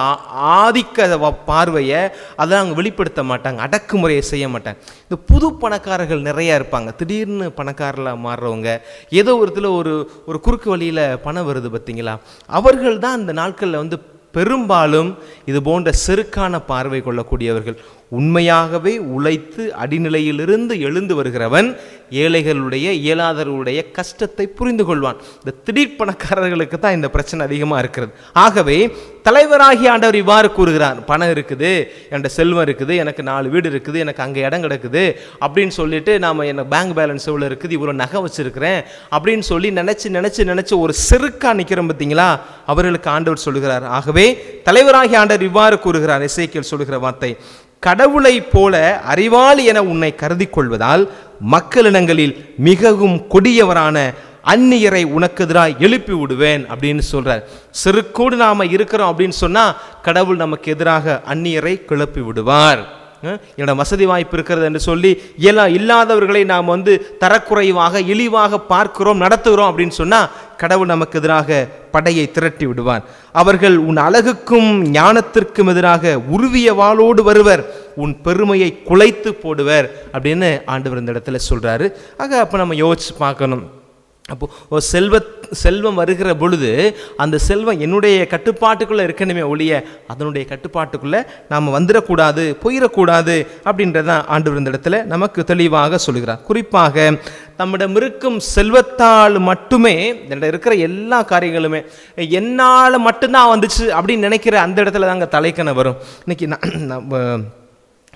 ஆதிக்க பார்வையை அதை அவங்க வெளிப்படுத்த மாட்டாங்க, அடக்குமுறையை செய்ய மாட்டாங்க. இந்த புது பணக்காரர்கள் நிறையா இருப்பாங்க. திடீர்னு பணக்காரர்களாக மாறுறவங்க, ஏதோ ஒரு இதில் ஒரு ஒரு குறுக்கு வழியில் பணம் வருது பார்த்தீங்களா, அவர்கள் தான் இந்த நாட்களில் வந்து பெரும்பாலும் இது போன்ற செருக்கான பார்வை கொள்ளக்கூடியவர்கள். உண்மையாகவே உழைத்து அடிநிலையிலிருந்து எழுந்து வருகிறவன் ஏழைகளுடைய இயலாதவர்களுடைய கஷ்டத்தை புரிந்து கொள்வான். இந்த திடீர் பணக்காரர்களுக்கு தான் இந்த பிரச்சனை அதிகமாக இருக்கிறது. ஆகவே தலைவராகிய ஆண்டவர் இவ்வாறு கூறுகிறார், பணம் இருக்குது, என்கிட்ட செல்வம் இருக்குது, எனக்கு நாலு வீடு இருக்குது, எனக்கு அங்கே இடம் கிடக்குது அப்படின்னு சொல்லிட்டு நாம் எனக்கு பேங்க் பேலன்ஸ் எவ்வளோ இருக்குது, இவ்வளோ நகை வச்சிருக்கிறேன் அப்படின்னு சொல்லி நினச்சி நினச்சி நினச்சி ஒரு செருக்கா நிற்கிறோம் பார்த்தீங்களா, அவர்களுக்கு ஆண்டவர் சொல்லுகிறார். ஆகவே தலைவராகிய ஆண்டவர் இவ்வாறு கூறுகிறார். எசேக்கியேல் சொல்லுகிற வார்த்தை, கடவுளை போல அறிவாளி என உன்னை கருதி கொள்வதால் மக்களினங்களில் மிகவும் கொடியவரான அந்நியரை உனக்கு எதிராக எழுப்பி விடுவேன் அப்படின்னு சொல்றார். செருக்கோடு நாம இருக்கிறோம் அப்படின்னு சொன்னா கடவுள் நமக்கு எதிராக அந்நியரை கிளப்பி விடுவார். என்னோட வசதி வாய்ப்பு இருக்கிறது என்று சொல்லி எல்லா இல்லாதவர்களை நாம் வந்து தரக்குறைவாக இழிவாக பார்க்கிறோம் நடத்துகிறோம் அப்படின்னு சொன்னால் கடவுள் நமக்கு எதிராக படையை திரட்டி விடுவார். அவர்கள் உன் அழகுக்கும் ஞானத்திற்கும் எதிராக உருவிய வாளோடு வருவர், உன் பெருமையை குலைத்து போடுவர் அப்படின்னு ஆண்டவர் இந்த இடத்துல சொல்றாரு. ஆக அப்போ நம்ம யோசிச்சு பார்க்கணும். அப்போ ஒரு செல்வ செல்வம் வருகிற பொழுது அந்த செல்வம் என்னுடைய கட்டுப்பாட்டுக்குள்ளே இருக்கணுமே ஒழிய அதனுடைய கட்டுப்பாட்டுக்குள்ளே நாம் வந்துடக்கூடாது, போயிடக்கூடாது அப்படின்றதான் ஆண்டவர் இந்த இடத்துல நமக்கு தெளிவாக சொல்கிறார். குறிப்பாக நம்மிடம் இருக்கும் செல்வத்தால் மட்டுமே இருக்கிற எல்லா காரியங்களுமே என்னால் மட்டும்தான் வந்துச்சு அப்படின்னு நினைக்கிற அந்த இடத்துல தாங்க தலைக்கணை வரும். இன்னைக்கு நம்ம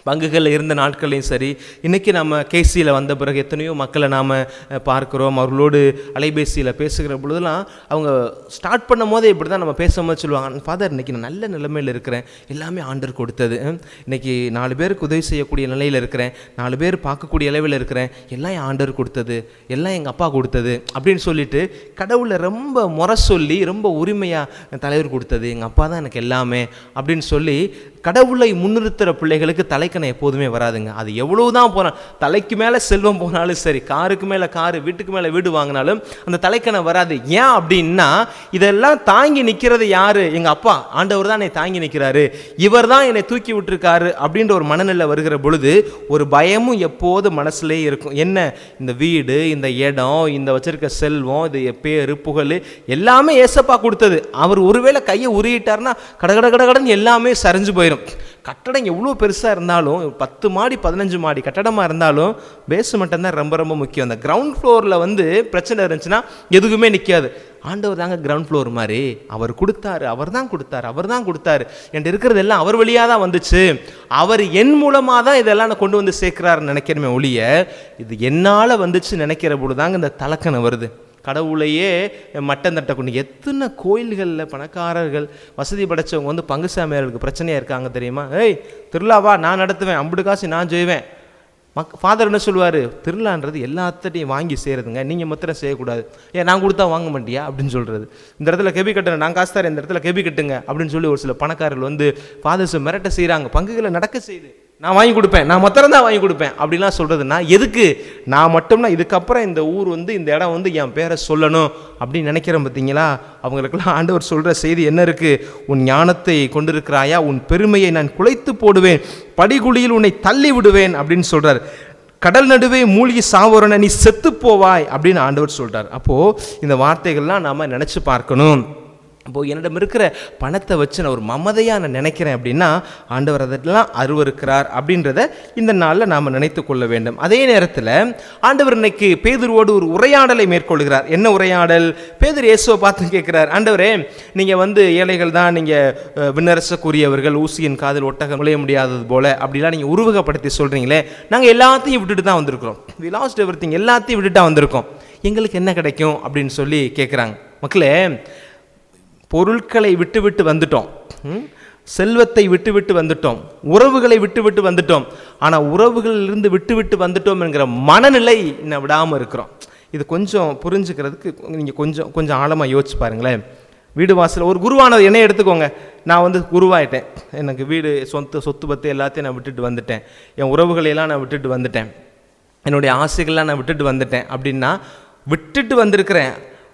பங்குகளில் இருந்த நாட்களையும் சரி, இன்றைக்கி நம்ம கேசியில் வந்த பிறகு எத்தனையோ மக்களை நாம் பார்க்குறோம். அவர்களோடு அலைபேசியில் பேசுகிற பொழுதுலாம் அவங்க ஸ்டார்ட் பண்ணும் போதே இப்படி தான் நம்ம பேசும்போது சொல்லுவாங்க, ஃபாதர் இன்றைக்கி நான் நல்ல நிலைமையில் இருக்கிறேன், எல்லாமே ஆண்டவர் கொடுத்தது, இன்றைக்கி நாலு பேருக்கு உதவி செய்யக்கூடிய நிலையில் இருக்கிறேன், நாலு பேர் பார்க்கக்கூடிய அளவில் இருக்கிறேன், எல்லாம் என் ஆண்டவர் கொடுத்தது, எல்லாம் எங்கள் அப்பா கொடுத்தது அப்படின்னு சொல்லிட்டு கடவுளை ரொம்ப முறை சொல்லி ரொம்ப உரிமையாக தலைவர் கொடுத்தது, எங்கள் அப்பா தான் எனக்கு எல்லாமே அப்படின்னு சொல்லி கடவுளை முன்னிறுத்துகிற பிள்ளைகளுக்கு தலைக்கணை எப்போதுமே வராதுங்க. அது எவ்வளவு தான் போனால் தலைக்கு மேலே செல்வம் போனாலும் சரி, காருக்கு மேலே காரு, வீட்டுக்கு மேலே வீடு வாங்கினாலும் அந்த தலைக்கணை வராது. ஏன் அப்படின்னா இதெல்லாம் தாங்கி நிற்கிறது யாரு? எங்கள் அப்பா, ஆண்டவர் தான் என்னை தாங்கி நிற்கிறாரு, இவர் தான் என்னை தூக்கி விட்டுருக்காரு அப்படின்ற ஒரு மனநிலை வருகிற பொழுது ஒரு பயமும் எப்போது மனசுலேயே இருக்கும். என்ன, இந்த வீடு, இந்த இடம், இந்த வச்சிருக்க செல்வம், இது பேரு புகழ் எல்லாமே ஏசப்பா கொடுத்தது. அவர் ஒருவேளை கையை உருகிட்டார்னா கட கட கட கடன் எல்லாமே சரிஞ்சு போயிடும். கட்டடம் எவ்வளோ பெருசாக இருந்தாலும், பத்து மாடி பதினஞ்சு மாடி கட்டடமாக இருந்தாலும் பேஸ்மெண்ட்டம் தான் ரொம்ப ரொம்ப முக்கியம். அந்த கிரவுண்ட் ஃப்ளோரில் வந்து பிரச்சனை இருந்துச்சுன்னா எதுக்குமே நிற்காது. ஆண்டவர் தாங்க கிரவுண்ட் ஃப்ளோர் மாதிரி, அவர் கொடுத்தாரு, அவர் தான் கொடுத்தாரு, அவர் தான் கொடுத்தாரு, என்கிட்ட இருக்கிறது எல்லாம் அவர் வழியாக தான் வந்துச்சு, அவர் என் மூலமாக தான் இதெல்லாம் நான் கொண்டு வந்து சேர்க்கிறாருன்னு நினைக்கிறமே ஒழிய இது என்னால் வந்துச்சு நினைக்கிற பொழுது தாங்க இந்த தலக்கணை வருது. கடவுளையே மட்டம் தட்ட கொண்டு எத்தனை கோயில்களில் பணக்காரர்கள் வசதி படைச்சவங்க வந்து பங்கு சாமியார்களுக்கு பிரச்சனையாக இருக்காங்க தெரியுமா? ஏய் திருவிழாவா நான் நடத்துவேன், ஐம்பது காசு நான் செய்வேன். மக் ஃபாதர் என்ன சொல்லுவார், திருவிழான்றது எல்லாத்தையும் வாங்கி செய்கிறதுங்க, நீங்கள் மாத்திரம் செய்யக்கூடாது, ஏன் நான் கொடுத்தா வாங்க மாட்டியா அப்படின்னு சொல்கிறது. இந்த இடத்துல கெபி கட்டுறேன், நான் காசு தரேன், இந்த இடத்துல கெபி கட்டுங்க அப்படின்னு சொல்லி ஒரு சில பணக்காரர்கள் வந்து ஃபாதர்ஸை மிரட்ட செய்கிறாங்க. பங்குகளை நடக்க செய்யுது, நான் வாங்கி கொடுப்பேன், நான் மொத்தம் தான் வாங்கி கொடுப்பேன் அப்படிலாம் சொல்கிறதுனா எதுக்கு? நான் மட்டும்னா இதுக்கப்புறம் இந்த ஊர் வந்து இந்த இடம் வந்து என் பேரை சொல்லணும் அப்படின்னு நினைக்கிறேன் பார்த்தீங்களா? அவங்களுக்கெல்லாம் ஆண்டவர் சொல்கிற செய்தி என்ன இருக்குது? உன் ஞானத்தை கொண்டிருக்கிறாயா, உன் பெருமையை நான் குலைத்து போடுவேன், படிகுழியில் உன்னை தள்ளி விடுவேன் அப்படின்னு சொல்கிறார். கடல் நடுவே மூழ்கி சாவரன நீ செத்து போவாய் அப்படின்னு ஆண்டவர் சொல்கிறார். அப்போது இந்த வார்த்தைகள்லாம் நாம் நினச்சி பார்க்கணும். இப்போது என்னிடம் இருக்கிற பணத்தை வச்சு நான் ஒரு மமதையாக நான் நினைக்கிறேன் அப்படின்னா ஆண்டவர் அதெல்லாம் அருவருக்கிறார் அப்படின்றத இந்த நாளில் நாம் நினைத்து கொள்ள வேண்டும். அதே நேரத்தில் ஆண்டவர் இன்னைக்கு பேதுருவோடு ஒரு உரையாடலை மேற்கொள்கிறார். என்ன உரையாடல்? பேதுரு இயேசுவை பார்த்து கேட்குறார், ஆண்டவரே நீங்கள் வந்து ஏழைகள் தான், நீங்கள் விண்ணரசக்குரியவர்கள், ஊசியின் காதில் ஒட்டகம் நுழைய முடியாதது போல அப்படிலாம் நீங்கள் உருவகப்படுத்தி சொல்கிறீங்களே, நாங்கள் எல்லாத்தையும் விட்டுட்டு தான் வந்திருக்கிறோம், வி லாஸ்ட் எவ்ரிதிங், எல்லாத்தையும் விட்டுட்டு தான் வந்திருக்கோம், எங்களுக்கு என்ன கிடைக்கும் அப்படின்னு சொல்லி கேட்குறாங்க. மக்களே, பொருட்களை விட்டு விட்டு வந்துட்டோம், செல்வத்தை விட்டு விட்டு வந்துட்டோம், உறவுகளை விட்டு விட்டு வந்துட்டோம், ஆனால் உறவுகளிலிருந்து விட்டு விட்டு வந்துட்டோம் என்கிற மனநிலை இன்னும் விடாமல் இருக்கிறோம். இது கொஞ்சம் புரிஞ்சுக்கிறதுக்கு நீங்கள் கொஞ்சம் கொஞ்சம் ஆழமாக யோசிச்சு பாருங்களேன். வீடு வாசல் ஒரு குருவானது என்னை எடுத்துக்கோங்க, நான் வந்து குருவாயிட்டேன், எனக்கு வீடு சொத்து சொத்து பத்து எல்லாத்தையும் நான் விட்டுட்டு வந்துட்டேன், என் உறவுகளையெல்லாம் நான் விட்டுட்டு வந்துட்டேன், என்னுடைய ஆசைகள்லாம் நான் விட்டுட்டு வந்துட்டேன் அப்படின்னா விட்டுட்டு வந்திருக்கிறேன்,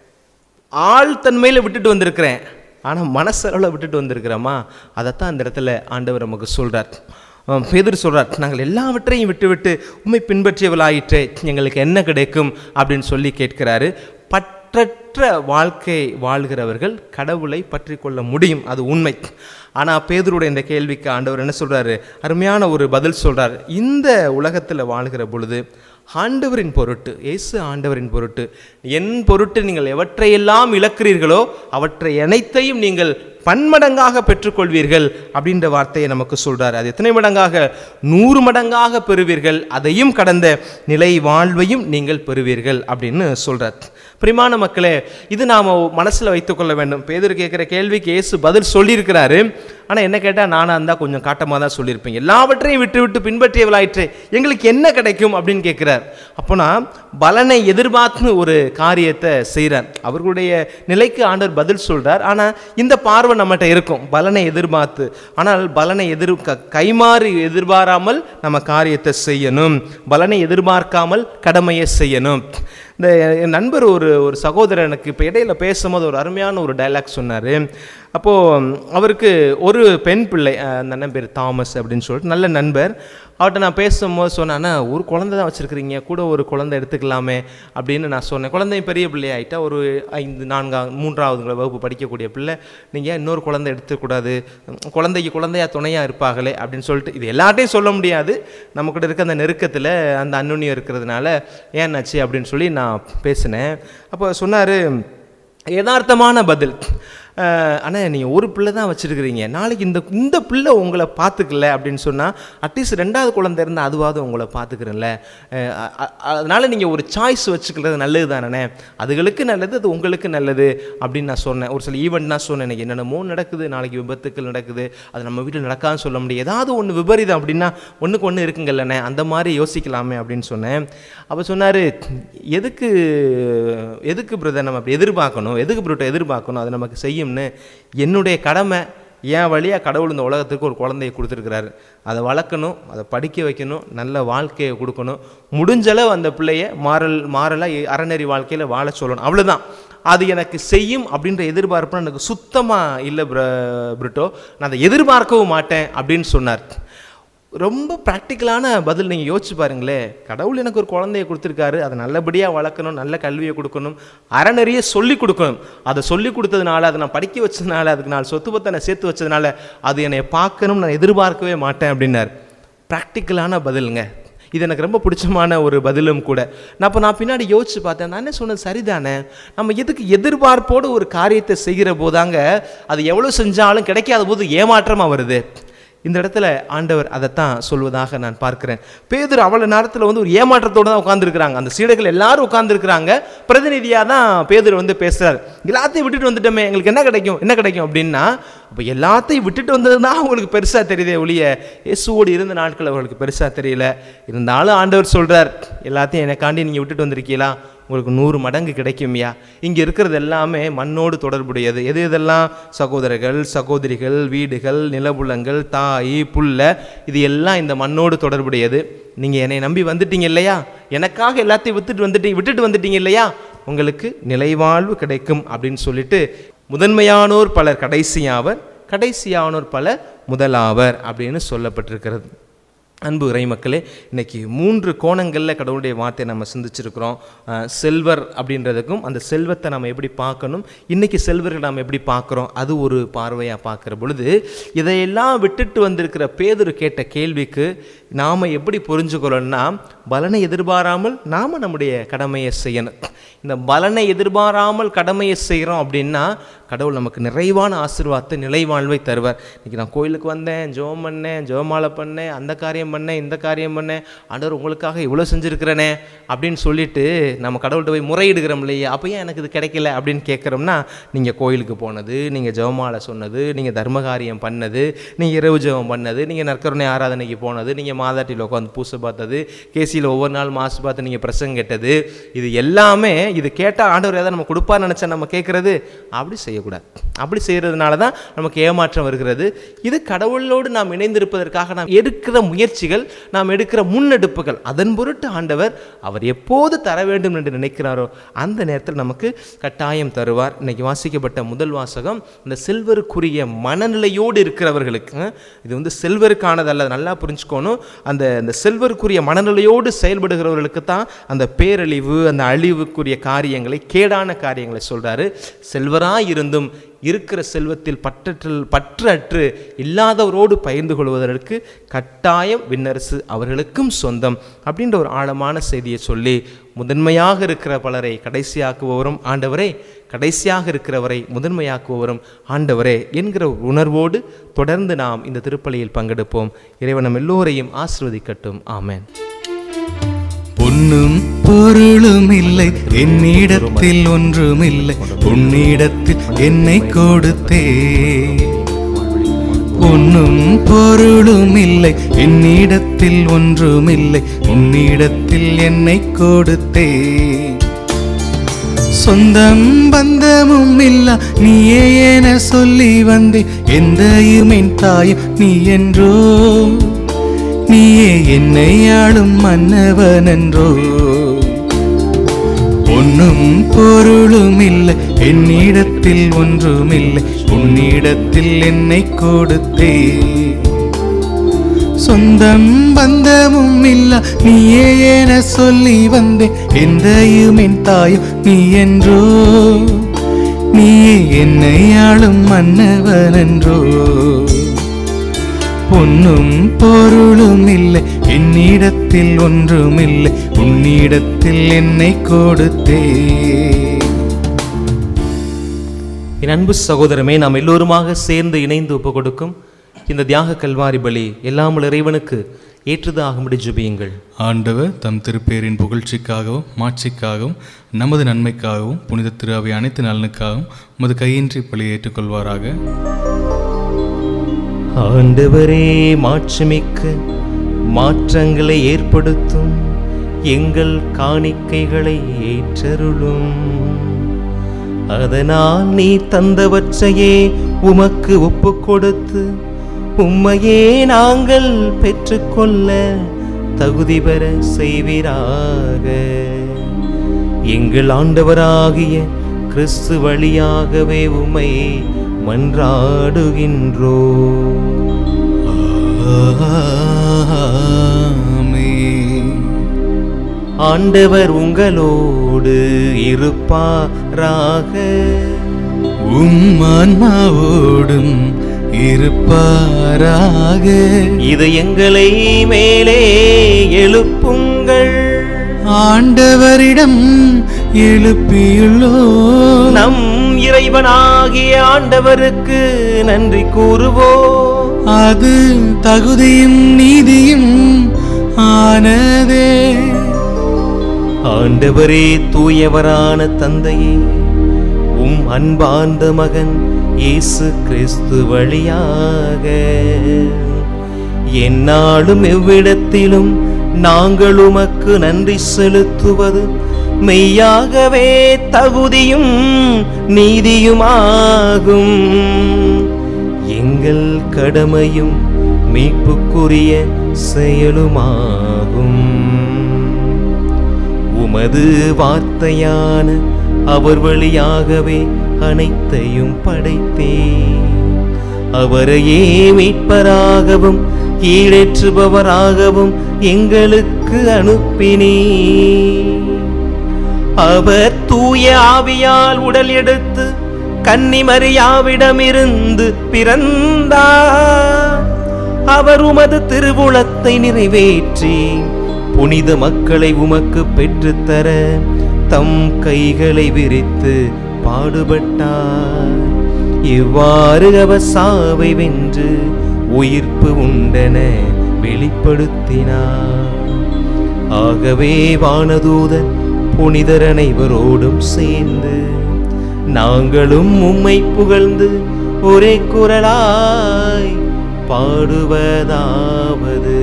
ஆழ்தன்மையில் விட்டுட்டு வந்திருக்கிறேன், ஆனால் மனசளவில் விட்டுட்டு வந்திருக்கிறோமா? அதைத்தான் அந்த இடத்துல ஆண்டவர் நமக்கு சொல்கிறார். பேதுரு சொல்கிறார், நாங்கள் எல்லாவற்றையும் விட்டு விட்டு உம்மை பின்பற்றியவளாயிற்றே, எங்களுக்கு என்ன கிடைக்கும் அப்படின்னு சொல்லி கேட்கிறாரு. பற்றற்ற வாழ்க்கை வாழ்கிறவர்கள் கடவுளை பற்றி கொள்ள முடியும், அது உண்மை. ஆனால் பேதுருடைய இந்த கேள்விக்கு ஆண்டவர் என்ன சொல்கிறாரு? அருமையான ஒரு பதில் சொல்கிறார். இந்த உலகத்தில் வாழ்கிற பொழுது ஆண்டவரின் பொருட்டு, இயேசு ஆண்டவரின் பொருட்டு, என் பொருட்டு நீங்கள் எவற்றையெல்லாம் இழக்கிறீர்களோ அவற்றை அனைத்தையும் நீங்கள் பன்மடங்காக பெற்றுக்கொள்வீர்கள் அப்படின்ற வார்த்தையை நமக்கு சொல்கிறார். அது எத்தனை மடங்காக? நூறு மடங்காக பெறுவீர்கள், அதையும் கடந்த நிலை வாழ்வையும் நீங்கள் பெறுவீர்கள் அப்படின்னு சொல்கிறார். பிரியமான மக்களே, இது நாம் மனசில் வைத்துக்கொள்ள வேண்டும். பேதுரு கேட்குற கேள்விக்கு இயேசு பதில் சொல்லியிருக்கிறாரு. ஆனால் என்ன கேட்டால் நானாக இருந்தால் கொஞ்சம் காட்டமாக தான் சொல்லியிருப்பேன். எல்லாவற்றையும் விட்டு விட்டு பின்பற்றியவளாயிற்று, எங்களுக்கு என்ன கிடைக்கும் அப்படின்னு கேட்குறார். அப்போனா பலனை எதிர்பார்த்து ஒரு காரியத்தை செய்கிறார். அவர்களுடைய நிலைக்கு ஆண்டவர் பதில் சொல்கிறார். ஆனால் இந்த பார்வை நம்மகிட்ட இருக்கும், பலனை எதிர்பார்த்து. ஆனால் பலனை எதிர் கைமாறி எதிர்பாராமல் நம்ம காரியத்தை செய்யணும், பலனை எதிர்பார்க்காமல் கடமையை செய்யணும். இந்த என் நண்பர் ஒரு ஒரு சகோதரர் எனக்கு இப்போ இடையில பேசும்போது ஒரு அருமையான ஒரு டைலாக் சொன்னார். அப்போது அவருக்கு ஒரு பெண் பிள்ளை, அந்த அண்ணன் பேர் தாமஸ் அப்படின்னு சொல்லிட்டு நல்ல நண்பர். அவர்கிட்ட நான் பேசும்போது சொன்னேன்னா, ஒரு குழந்தை தான் வச்சுருக்கிறீங்க, கூட ஒரு குழந்தை எடுத்துக்கலாமே அப்படின்னு நான் சொன்னேன். குழந்தையும் பெரிய பிள்ளையாயிட்டா, ஒரு ஐந்து நான்கா மூன்றாவது வகுப்பு படிக்கக்கூடிய பிள்ளை, நீங்கள் இன்னொரு குழந்தை எடுத்துக்கூடாது, குழந்தைக்கு குழந்தையா துணையாக இருப்பாங்களே அப்படின்னு சொல்லிட்டு, இது எல்லாட்டையும் சொல்ல முடியாது, நம்மக்கிட்ட இருக்க அந்த நெருக்கத்தில் அந்த அன்னுண்ணியம் இருக்கிறதுனால ஏன்னாச்சு அப்படின்னு சொல்லி நான் பேசினேன். அப்போ சொன்னார், யதார்த்தமான பதில், ஆனால் நீங்கள் ஒரு பிள்ளை தான் வச்சுருக்கிறீங்க, நாளைக்கு இந்த இந்த பிள்ளை உங்களை பார்த்துக்கல அப்படின்னு சொன்னால் அட்லீஸ்ட் ரெண்டாவது குழந்தை இருந்தால் அதுவாவது உங்களை பார்த்துக்கிறேன்ல. அதனால் நீங்கள் ஒரு சாய்ஸ் வச்சுக்கிறது நல்லது தானே, அதுகளுக்கு நல்லது, அது உங்களுக்கு நல்லது அப்படின்னு நான் சொன்னேன். ஒரு சில ஈவெண்ட் நான் சொன்னேன், எனக்கு என்னென்னமோ நடக்குது, நாளைக்கு விபத்துக்கள் நடக்குது, அது நம்ம வீட்டில் நடக்காதுன்னு சொல்ல முடியாது, ஏதாவது ஒன்று விபரீதம் அப்படின்னா ஒன்றுக்கு ஒன்று இருக்குங்கல்லண்ணே, அந்த மாதிரி யோசிக்கலாமே அப்படின்னு சொன்னேன். அப்போ சொன்னார், எதுக்கு எதுக்கு பிரதர் நம்ம அப்படி எதிர்பார்க்கணும், எதுக்கு ப்ரூட்டை எதிர்பார்க்கணும், அது நமக்கு செய்யும்னு. என்னுடைய கடமை, என் வழியாக கடவுள் இந்த உலகத்துக்கு ஒரு குழந்தையை கொடுத்துருக்கிறாரு, அதை வளர்க்கணும், அதை படிக்க வைக்கணும், நல்ல வாழ்க்கையை கொடுக்கணும், முடிஞ்சளவு அந்த பிள்ளைய மாறல் மாறலாக அறநெறி வாழ்க்கையில் வாழ சொல்லணும், அவ்வளோதான். அது எனக்கு செய்யும் அப்படின்ற எதிர்பார்ப்பு எனக்கு சுத்தமாக இல்லை ப்ர ப்ரிட்டோ நான் அதை எதிர்பார்க்கவும் மாட்டேன் அப்படின்னு சொன்னார். ரொம்ப ப்ராக்டிக்கலான பதில். நீங்கள் யோசிச்சு பாருங்களேன், கடவுள் எனக்கு ஒரு குழந்தைய கொடுத்துருக்காரு, அதை நல்லபடியாக வளர்க்கணும், நல்ல கல்வியை கொடுக்கணும், அறநெறிய சொல்லி கொடுக்கணும், அதை சொல்லி கொடுத்ததுனால, அதை நான் படிக்க வச்சதுனால, அதுக்கு நான் சொத்து பத்தை நான் சேர்த்து வச்சதுனால அது என்னை பார்க்கணும் நான் எதிர்பார்க்கவே மாட்டேன் அப்படின்னார். ப்ராக்டிக்கலான பதிலுங்க. இது எனக்கு ரொம்ப பிடிச்சமான ஒரு பதிலும் கூட. நான் இப்போ நான் பின்னாடி யோசிச்சு பார்த்தேன், நான் என்ன சொன்னது சரிதானே, நம்ம எதுக்கு எதிர்பார்ப்போடு ஒரு காரியத்தை செய்கிற போதாங்க அது எவ்வளோ செஞ்சாலும் கிடைக்காத போது ஏமாற்றமாக வருது. இந்த இடத்துல ஆண்டவர் அதைத்தான் சொல்வதாக நான் பார்க்கிறேன். பேதுரு அவ்வளோ நேரத்தில் வந்து ஒரு ஏமாற்றத்தோடு தான் உட்காந்துருக்குறாங்க, அந்த சீடர்கள் எல்லாரும் உட்காந்துருக்குறாங்க, பிரதிநிதியாக தான் பேதுரு வந்து பேசுகிறார். எல்லாத்தையும் விட்டுட்டு வந்துட்டோமே, எங்களுக்கு என்ன கிடைக்கும் என்ன கிடைக்கும் அப்படின்னா, அப்போ எல்லாத்தையும் விட்டுட்டு வந்தது தான் அவங்களுக்கு பெருசாக தெரியுதே ஒழிய இயேசுவோடு இருந்த நாட்கள் அவர்களுக்கு பெருசாக தெரியல. இருந்தாலும் ஆண்டவர் சொல்கிறார், எல்லாத்தையும் எனக்காண்டி நீங்கள் விட்டுட்டு வந்திருக்கீங்களா, உங்களுக்கு நூறு மடங்கு கிடைக்கும்யா. இங்கே இருக்கிறது எல்லாமே மண்ணோடு தொடர்புடையது. எது இதெல்லாம்? சகோதரர்கள், சகோதரிகள், வீடுகள், நிலபுலங்கள், தாய், புல்ல, இது எல்லாம் இந்த மண்ணோடு தொடர்புடையது. நீங்கள் என்னை நம்பி வந்துட்டீங்க இல்லையா, எனக்காக எல்லாத்தையும் விட்டுட்டு வந்துட்டீங்க விட்டுட்டு வந்துட்டீங்க இல்லையா, உங்களுக்கு நிலைவாழ்வு கிடைக்கும் அப்படின்னு சொல்லிட்டு, முதன்மையானோர் பலர் கடைசியாவர், கடைசியானோர் பலர் முதலாவர் அப்படின்னு சொல்லப்பட்டிருக்கிறது. அன்பு இறை மக்களே, இன்றைக்கி மூன்று கோணங்களில் கடவுளுடைய வார்த்தையை நம்ம சிந்திச்சிருக்கிறோம். செல்வர் அப்படின்றதுக்கும் அந்த செல்வத்தை நம்ம எப்படி பார்க்கணும், இன்றைக்கி செல்வர்கள் நாம் எப்படி பார்க்குறோம், அது ஒரு பார்வையாக பார்க்குற பொழுது, இதையெல்லாம் விட்டுட்டு வந்திருக்கிற பேதுரு கேட்ட கேள்விக்கு நாம் எப்படி புரிஞ்சுக்கிறோம்னா, பலனை எதிர்பாராமல் நாம் நம்முடைய கடமையை செய்யணும். இந்த பலனை எதிர்பாராமல் கடமையை செய்கிறோம் அப்படின்னா கடவுள் நமக்கு நிறைவான ஆசீர்வாதத்தை, நிலைவாழ்வை தருவார். இன்றைக்கி நான் கோயிலுக்கு வந்தேன், ஜெபம் பண்ணேன், ஜெபமாலை பண்ணேன், அந்த காரியம் பண்ணேன், இந்த காரியம் பண்ணேன், ஆண்டவர் உங்களுக்காக இவ்வளோ செஞ்சுருக்கிறேனே அப்படின்னு சொல்லிட்டு நம்ம கடவுள்கிட்ட போய் முறையிடுகிறோம் இல்லையா, அப்போ ஏன் எனக்கு இது கிடைக்கல அப்படின்னு கேட்குறோம்னா, நீங்கள் கோயிலுக்கு போனது, நீங்கள் ஜெபமாலை சொன்னது, நீங்கள் தர்மகாரியம் பண்ணது, நீங்கள் இரவு ஜெபம் பண்ணது, நீங்கள் நற்கருணை ஆராதனைக்கு போனது, நீங்கள் மாதாட்டியில் உட்காந்து பூசை பார்த்தது, கேசியில் ஒவ்வொரு நாள் மாசு பார்த்து நீங்கள் பிரசங்கம் கேட்டது, இது எல்லாமே, இது கேட்டால் ஆண்டவர் ஏதாவது நம்ம கொடுப்பான்னு நினச்சா நம்ம கேட்குறது, அப்படி செய்யக்கூடாது. அப்படி செய்கிறதுனால தான் நமக்கு ஏமாற்றம் வருகிறது. இது கடவுளோடு நாம் இணைந்திருப்பதற்காக நாம் எடுக்கிற முயற்சிகள், நாம் எடுக்கிற முன்னெடுப்புகள், அதன் பொருட்டு ஆண்டவர் அவர் எப்போது தர வேண்டும் என்று நினைக்கிறாரோ அந்த நேரத்தில் நமக்கு கட்டாயம் தருவார். இன்னைக்கு வாசிக்கப்பட்ட முதல் வாசகம் இந்த செல்வருக்குரிய மனநிலையோடு இருக்கிறவர்களுக்கு, இது வந்து செல்வருக்கானதல்ல, நல்லா புரிஞ்சுக்கணும். அந்த அந்த செல்வருக்குரிய மனநிலையோடு செயல்படுகிறவர்களுக்கு தான் அந்த பேரழிவு, அந்த அழிவுக்குரிய காரியங்களை, கேடான காரியங்களை சொல்றாரு. செல்வராய் இருந்தும் இருக்கிற செல்வத்தில் பற்றற்று பற்றற்று இல்லாதவரோடு பகிர்ந்து கொள்வதற்கு கட்டாயம் விண்ணரசு அவர்களுக்கும் சொந்தம் அப்படின்ற ஒரு ஆழமான செய்தியை சொல்லி, முதன்மையாக இருக்கிற பலரை கடைசியாக்குபவரும் ஆண்டவரே, கடைசியாக இருக்கிறவரை முதன்மையாக்குபவரும் ஆண்டவரே என்கிற உணர்வோடு தொடர்ந்து நாம் இந்த திருப்பலியில் பங்கெடுப்போம். இறைவன் நம் எல்லோரையும் ஆசீர்வதிக்கட்டும். ஆமென். பொன்னும் பொருளும் இல்லை என்னிடத்தில், ஒன்றுமில்லை உன்னிடத்தில் என்னை கொடுத்தே. பொன்னும் பொருளும் இல்லை என்னிடத்தில், ஒன்றுமில்லை உன்னிடத்தில் என்னை கொடுத்தே. சொந்தம் பந்தமும் இல்ல நீயே என சொல்லி வந்தே, எந்தையுமென் தாயும் நீ என்றோ, நீயே என்னை ஆளும் மன்னவனென்றோ. பொன்னும் பொருளும் இல்லை என்னிடத்தில், ஒன்றுமில்லை உன்னிடத்தில் என்னை கொடுத்தே. சொந்தம் பந்தமும் இல்ல நீயே என சொல்லி வந்தே, எந்தையுமென் தாயும் நீ என்றோ, நீயே என்னை ஆளும் மன்னவனென்றோ. பொன்னும் பொருளும் இல்லை என்னிடத்தில், ஒன்றுமில்லை உன்னிடத்தில் என்னை கொடுத்தே. என் அன்பு சகோதரமே, நாம் எல்லோருமாக சேர்ந்து இணைந்து ஒப்பு கொடுக்கும் இந்த தியாக கல்வாரி பலி எல்லாம் இறைவனுக்கு ஏற்றதாகும்படி ஜெபியுங்கள். ஆண்டவர் தம் திருப்பேரின் புகழ்ச்சிக்காகவும் மாட்சிக்காகவும் நமது நன்மைக்காகவும் புனித திரு அவை அனைத்து நலனுக்காகவும் உமது கையின்றி பலி ஏற்றுக்கொள்வாராக. ஆண்டவரே, மாட்சிமிக்க மாற்றங்களை ஏற்படுத்தும் எங்கள் காணிக்கைகளை ஏற்றருளும். அதனால் நீ தந்தவற்றையே உமக்கு ஒப்பு கொடுத்து உம்மையே நாங்கள் பெற்றுக்கொள்ள தகுதி பெற செய்வீராக. எங்கள் ஆண்டவராகிய கிறிஸ்து வழியாகவே உம்மை மன்றாடுகின்றோ. ஆண்டவர் உங்களோடு இருப்பாராக. உம்மான்மாவோடும் இருப்பாராக. இது எங்களை மேலே எழுப்புங்கள். ஆண்டவரிடம் எழுப்பியுள்ளோ. நம் இறைவனாகிய ஆண்டவருக்கு நன்றி கூறுவோம். அது தகுதியும் நீதியும் ஆனதே. ஆண்டவரே, தூயவரான தந்தையே, உம் அன்பார்ந்த மகன் இயேசு கிறிஸ்து வழியாக எந்நாளும் எவ்விடத்திலும் நாங்கள் உமக்கு நன்றி செலுத்துவது மெய்யாகவே தகுதியும் நீதியுமாகும். எங்கள் கடமையும் மீட்புக்குரிய செயலுமாகும். உமது வார்த்தையான அவர் வழியாகவே அனைத்தையும் படைத்தே அவரையே மீட்பராகவும் ஈடேற்றுபவராகவும் எங்களுக்கு அனுப்பினே. அவர் தூய ஆவியால் உடல் எடுத்து கன்னி மரியாவிடமிருந்து பிறந்தார். அவர் உமது திருவுளத்தை நிறைவேற்றி புனித மக்களை உமக்கு பெற்றுத்தர தம் கைகளை விரித்து பாடுபட்டார். இவ்வாறு அவர் சாவை வென்று உயிர்ப்பு உண்டென வெளிப்படுத்தினார். ஆகவே வானதூதர் புனிதர் அனைவரோடும் சேர்ந்து நாங்களும் உம்மை புகழ்ந்து ஒரே குரலாய் பாடுவதாவது: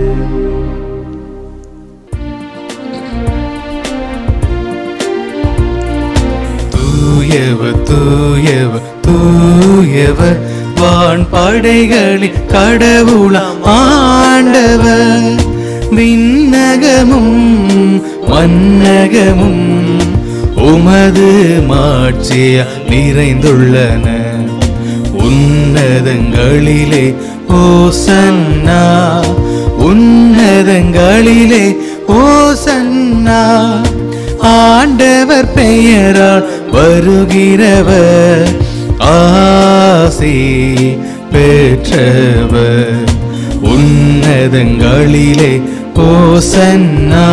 தூயவர் தூயவர் தூயவர் வான் படைகளின் கடவுளாம் ஆண்டவர். விண்ணகமும் மன்னகமும் உமது மாட்சியா நிறைந்துள்ளன. உன்னதங்களிலே ஓசன்னா, உன்னதங்களிலே ஓசன்னா. ஆண்டவர் பெயரால் வருகிறவர் ஆசி பெற்றவர். உன்னதங்களிலே ஓசன்னா,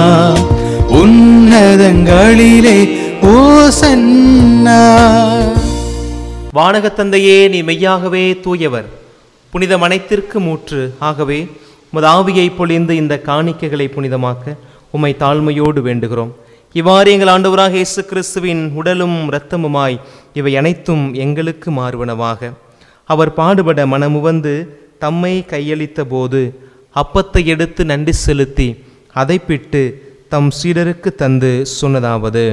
உன்னதங்களிலே ஓசன்னா. வானகத் தந்தையே, நீ மெய்யாகவே தூயவர், புனித மனைத்திற்கு மூற்று. ஆகவே உமது ஆவியை பொழிந்து இந்த காணிக்கைகளை புனிதமாக்க உம்மை தாழ்மையோடு வேண்டுகிறோம். இவ்வாறு எங்கள் ஆண்டவராக இயேசு கிறிஸ்துவின் உடலும் இரத்தமுமாய் இவை அனைத்தும் எங்களுக்கு மாறுவனவாக. அவர் பாடுபட மனமுவந்து தம்மை கையளித்த போது அப்பத்தை எடுத்து நன்றி செலுத்தி அதை பிட்டு தம் சீடருக்கு தந்து சொன்னதாவது: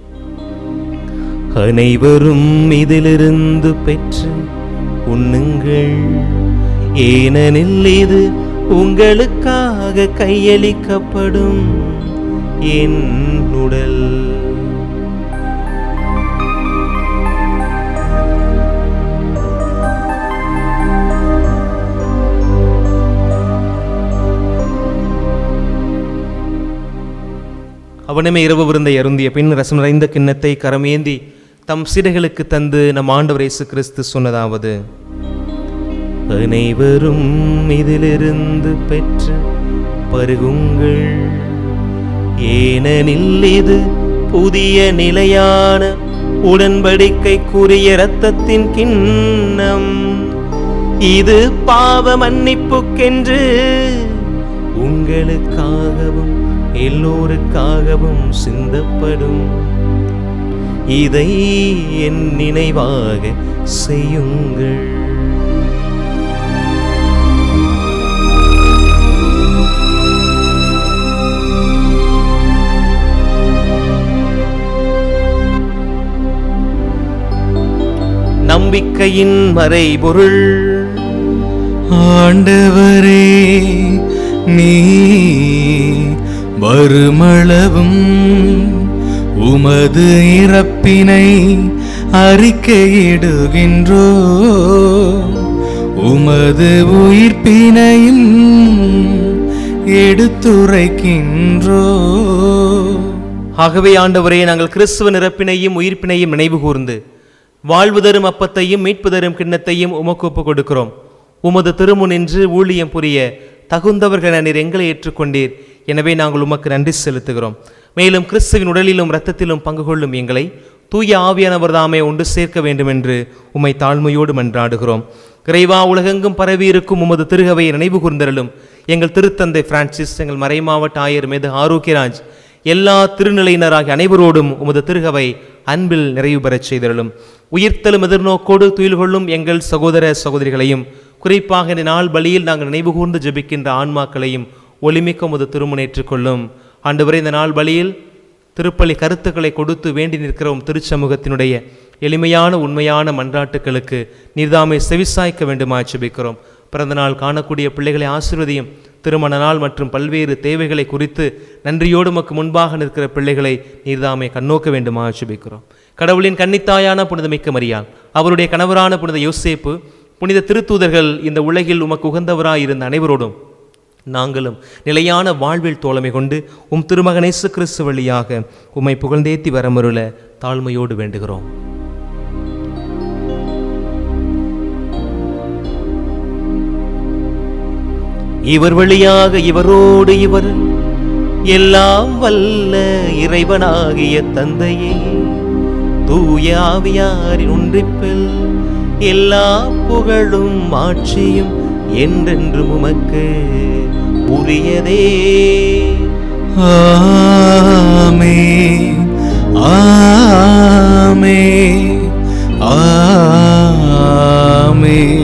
அனைவரும் இதிலிருந்து பெற்று உண்ணுங்கள், ஏனெனில் இது உங்களுக்காக கையளிக்கப்படும் என் உடல். அவனுமே இரவு விருந்தை அருந்திய பின் ரசம் நிறைந்த கிண்ணத்தை கரமேந்தி தம் சீடர்களுக்கு தந்து நம் ஆண்டவர் இயேசு கிறிஸ்து சொன்னதாவது: அனைவரும் இதிலிருந்து பெற்று பருகுங்கள், ஏனெனில் இது புதிய நிலையான உடன்படிக்கைக்குரிய இரத்தத்தின் கிண்ணம். இது பாவ மன்னிப்புக்கென்று உங்களுக்காகவும் எல்லோருக்காகவும் சிந்தப்படும். இதை என் நினைவாக செய்யுங்கள். நம்பிக்கையின் மறைபொருள். ஆண்டவரே, நீ வருமளவும் உமது இறப்பினை அறிக்கையிடுகின்றோ, உமது உயிர்ப்பினையும் எடுத்துரைக்கின்றோ. ஆகவே ஆண்டவரே, நாங்கள் கிறிஸ்துவ இறப்பினையும் உயிர்ப்பினையும் நினைவு கூர்ந்து வாழ்வு தரும் அப்பத்தையும் மீட்பு தரும் கிண்ணத்தையும் உமக்கு ஒப்புக் கொடுக்கிறோம். உமது திருமுன் நின்று ஊழியம் புரிய தகுந்தவர்கள் நீர் எங்களை ஏற்றுக்கொண்டீர். எனவே நாங்கள் உமக்கு நன்றி செலுத்துகிறோம். மேலும் கிறிஸ்துவின் உடலிலும் இரத்தத்திலும் பங்கு கொள்ளும் எங்களை தூய ஆவியானவர் தாமே ஒன்று சேர்க்க வேண்டும் என்று உம்மை தாழ்மையோடு மன்றாடுகிறோம். இறைவா, உலகெங்கும் பரவி இருக்கும் உமது திருகவையை நினைவு கூர்ந்தருளும். எங்கள் திருத்தந்தை பிரான்சிஸ், எங்கள் மறைமாவட்ட ஆயர் மேது ஆரோக்கியராஜ், எல்லா திருநிலையினராகிய அனைவரோடும் உமது திருகவை அன்பில் நிறைவு பெறச் செய்தருளும். உயிர்த்தலும் எதிர்நோக்கோடு துயில் கொள்ளும் எங்கள் சகோதர சகோதரிகளையும், குறிப்பாக இந்த நாள் பலியில் நாங்கள் நினைவு கூர்ந்து ஜெபிக்கின்ற ஆன்மாக்களையும் ஒளிமிக்க உமது திருமுனேற்றுக் கொள்ளும். ஆண்டவரே, இந்த நாள் பலியில் திருப்பலி கருத்துக்களை கொடுத்து வேண்டி நிற்கிறோம் திருச்சமூகத்தினுடைய எளிமையான உண்மையான மன்றாட்டுக்களுக்கு நீர்தாமை செவிசாய்க்க வேண்டுமா ஜெபிக்கிறோம். பிறந்த நாள் காணக்கூடிய பிள்ளைகளை ஆசீர்வதியும். திருமண நாள் மற்றும் பல்வேறு தேவைகளை குறித்து நன்றியோடு உமக்கு முன்பாக நிற்கிற பிள்ளைகளை நீர்தாமை கண்ணோக்க வேண்டுமா ஜெபிக்கிறோம். கடவுளின் கன்னித்தாயான புனிதமிக்க மரியாள், அவருடைய கணவரான புனித யோசேப்பு, புனித திருத்தூதர்கள், இந்த உலகில் உமக்கு உகந்தவராயிருந்த அனைவரோடும் நாங்களும் நிலையான வாழ்வில் தோழமை கொண்டு உம் திருமகன் இயேசு கிறிஸ்து வழியாக உம்மை புகழ்ந்தேத்தி வரமருள தாழ்மையோடு வேண்டுகிறோம். இவர் வழியாக இவரோடு இவர் எல்லாம் வல்ல இறைவனாகிய தந்தையே, தூய ஆவியாரின் ஒன்றிப்பில் எல்லா புகழும் ஆட்சியும் என்றென்றும் உமக்கு உரியதே. ஆமென், ஆமென், ஆமென்.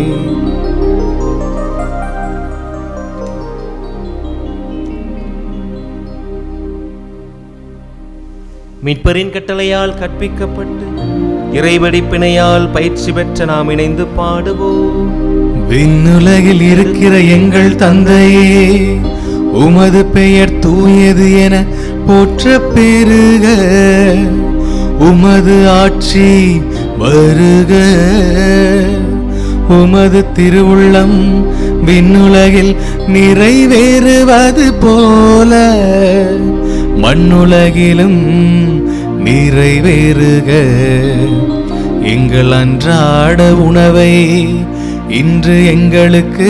மீட்பரின் கட்டளையால் கற்பிக்கப்பட்டு இறைவடிப்பினையால் பயிற்சி பெற்ற நாம் இணைந்து பாடுவோம். விண்ணுலகில் இருக்கிற எங்கள் தந்தையே, உமது பெயர் தூயது என போற்ற பெருக, உமது ஆட்சி வருக, உமது திருவுள்ளம் விண்ணுலகில் நிறைவேறுவது போல மண்ணுலகிலும் நிறைவேறுக. எங்கள் அன்றாட உணவை இன்று எங்களுக்கு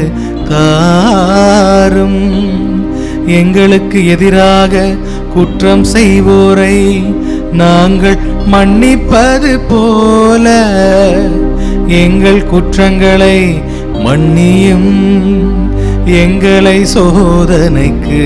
தாரும். எங்களுக்கு எதிராக குற்றம் செய்வோரை நாங்கள் மன்னிப்பது போல எங்கள் குற்றங்களை மன்னியும். எங்களை சோதனைக்கு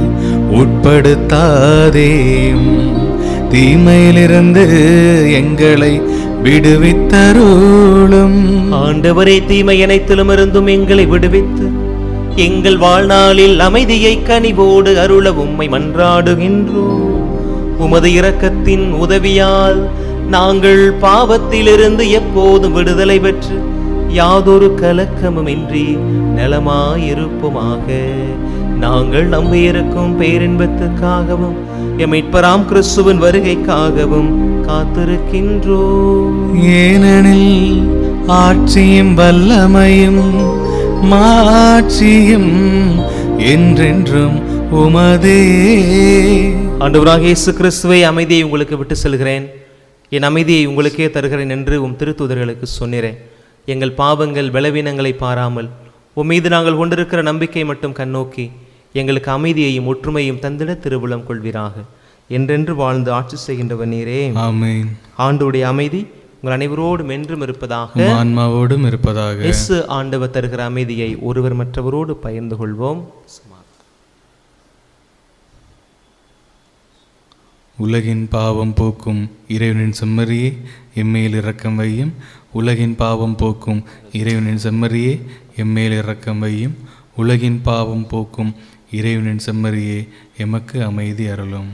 உட்படுத்தாதேயும், தீமையிலிருந்து எங்களை விடுவித்தருளும். ஆண்டவரே, தீமை அனைத்திலும் இருந்தும் எங்களை விடுவித்து எங்கள் வாழ்நாளில் அமைதியை கனிவோடு அருள உம்மை மன்றாடுகின்றோம். உமது இரக்கத்தின் உதவியால் நாங்கள் பாவத்திலிருந்து எப்போதும் விடுதலை பெற்று யாதொரு கலக்கமும் இன்றி நலமாயிருப்போமாக. நாங்கள் நம்பியிருக்கும் பேரின்பத்துக்காகவும் எம் மீட்பராம் கிறிஸ்துவின் வருகைக்காகவும் காத்திருக்கின்றோம். ஏனெனில் ஆட்சியும் வல்லமையும் மாட்சியும் என்றென்றும் உமதே. ஆண்டவராகிய இயேசு கிறிஸ்துவை, அமைதியை உங்களுக்கு விட்டு செல்கிறேன், என் அமைதியை உங்களுக்கே தருகிறேன் என்று உம் திருத்தூதர்களுக்கு சொன்னேன். எங்கள் பாவங்கள் பலவீனங்களை பாராமல் உம் மீது நாங்கள் கொண்டிருக்கிற நம்பிக்கை மட்டும் கண்ணோக்கி எங்களுக்கு அமைதியையும் ஒற்றுமையும் தந்திட திருவுளம் கொள்வீராக. என்றென்று வாழ்ந்து ஆட்சி செய்கின்றவர் நீரே. ஆமென். ஆண்டவருடைய அமைதி உங்கள் அனைவரோடும் என்றும் இருப்பதாக, உம் ஆன்மாவோடும் இருப்பதாக. இயேசு ஆண்டவர் தருகிற அமைதியை ஒருவர் மற்றவரோடு பகிர்ந்து கொள்வோம். உலகின் பாவம் போக்கும் இறைவனின் செம்மறியே எம்மேல் இரக்கம் வையும். உலகின் பாவம் போக்கும் இறைவனின் செம்மறியே எம்மேல் இரக்கம் வையும். உலகின் பாவம் போக்கும் இறைவனின் செம்மறியே எமக்கு அமைதி அருளும்.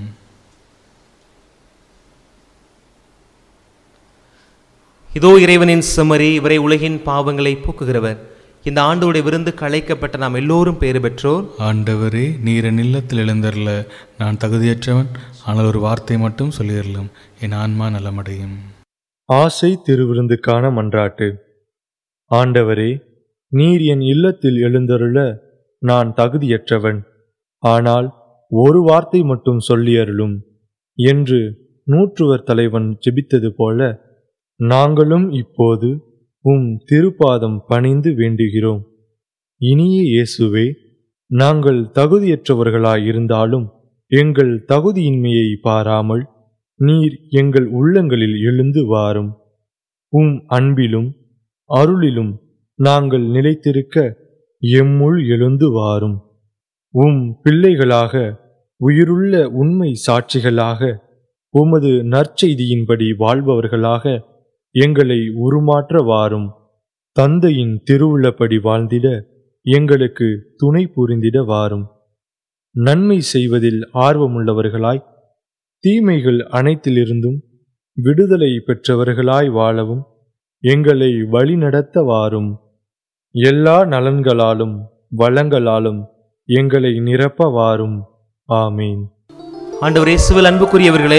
இதோ இறைவனின் செம்மறி, இவரை உலகின் பாவங்களை போக்குகிறவர். இந்த ஆண்டோடைய விருந்து கலைக்கப்பட்ட நாம் எல்லோரும் பேறு பெற்றோர். ஆண்டவரே, நீர் என் இல்லத்தில் எழுந்தருள நான் தகுதியற்றவன், ஆனால் ஒரு வார்த்தை மட்டும் சொல்லிடலும் என் ஆன்மா நலமடையும். ஆசை திருவிருந்துக்கான மன்றாட்டு. ஆண்டவரே, நீர் என் இல்லத்தில் எழுந்தருள நான் தகுதியற்றவன், ஆனால் ஒரு வார்த்தை மட்டும் சொல்லியருளும் என்று நூற்றுவர் தலைவன் ஜெபித்தது போல நாங்களும் இப்போது உம் திருப்பாதம் பணிந்து வேண்டுகிறோம். இனிய இயேசுவே, நாங்கள் தகுதியற்றவர்களாயிருந்தாலும் எங்கள் தகுதியின்மையை பாராமல் நீர் எங்கள் உள்ளங்களில் எழுந்து வாரும். உம் அன்பிலும் அருளிலும் நாங்கள் நிலைத்திருக்க எம்முள் எழுந்து வாரும். உம் பிள்ளைகளாக உயிருள்ள உண்மை சாட்சிகளாக உமது நற்செய்தியின்படி வாழ்பவர்களாக எங்களை உருமாற்ற வாரும். தந்தையின் திருவுள்ளப்படி வாழ்ந்திட எங்களுக்கு துணை புரிந்திட வாரும். நன்மை செய்வதில் ஆர்வமுள்ளவர்களாய் தீமைகள் அனைத்திலிருந்தும் விடுதலை பெற்றவர்களாய் வாழவும் எங்களை வழிநடத்த வாரும். எல்லா நலன்களாலும் வளங்களாலும் எங்களை நிரப்ப வாரும். ஆமீன். ஆண்டவர் இயேசுவில் அன்புக்குரியவர்களே,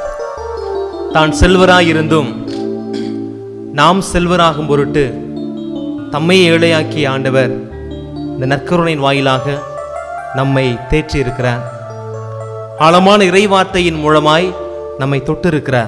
தான் செல்வராயிருந்தும் நாம் செல்வராகும் பொருட்டு தம்மையை ஏழையாக்கிய ஆண்டவர் இந்த நற்கருணையின் வாயிலாக நம்மை தேற்றி இருக்கிறார். ஆழமான இறைவார்த்தையின் மூலமாய் நம்மை தொட்டிருக்கிறார்.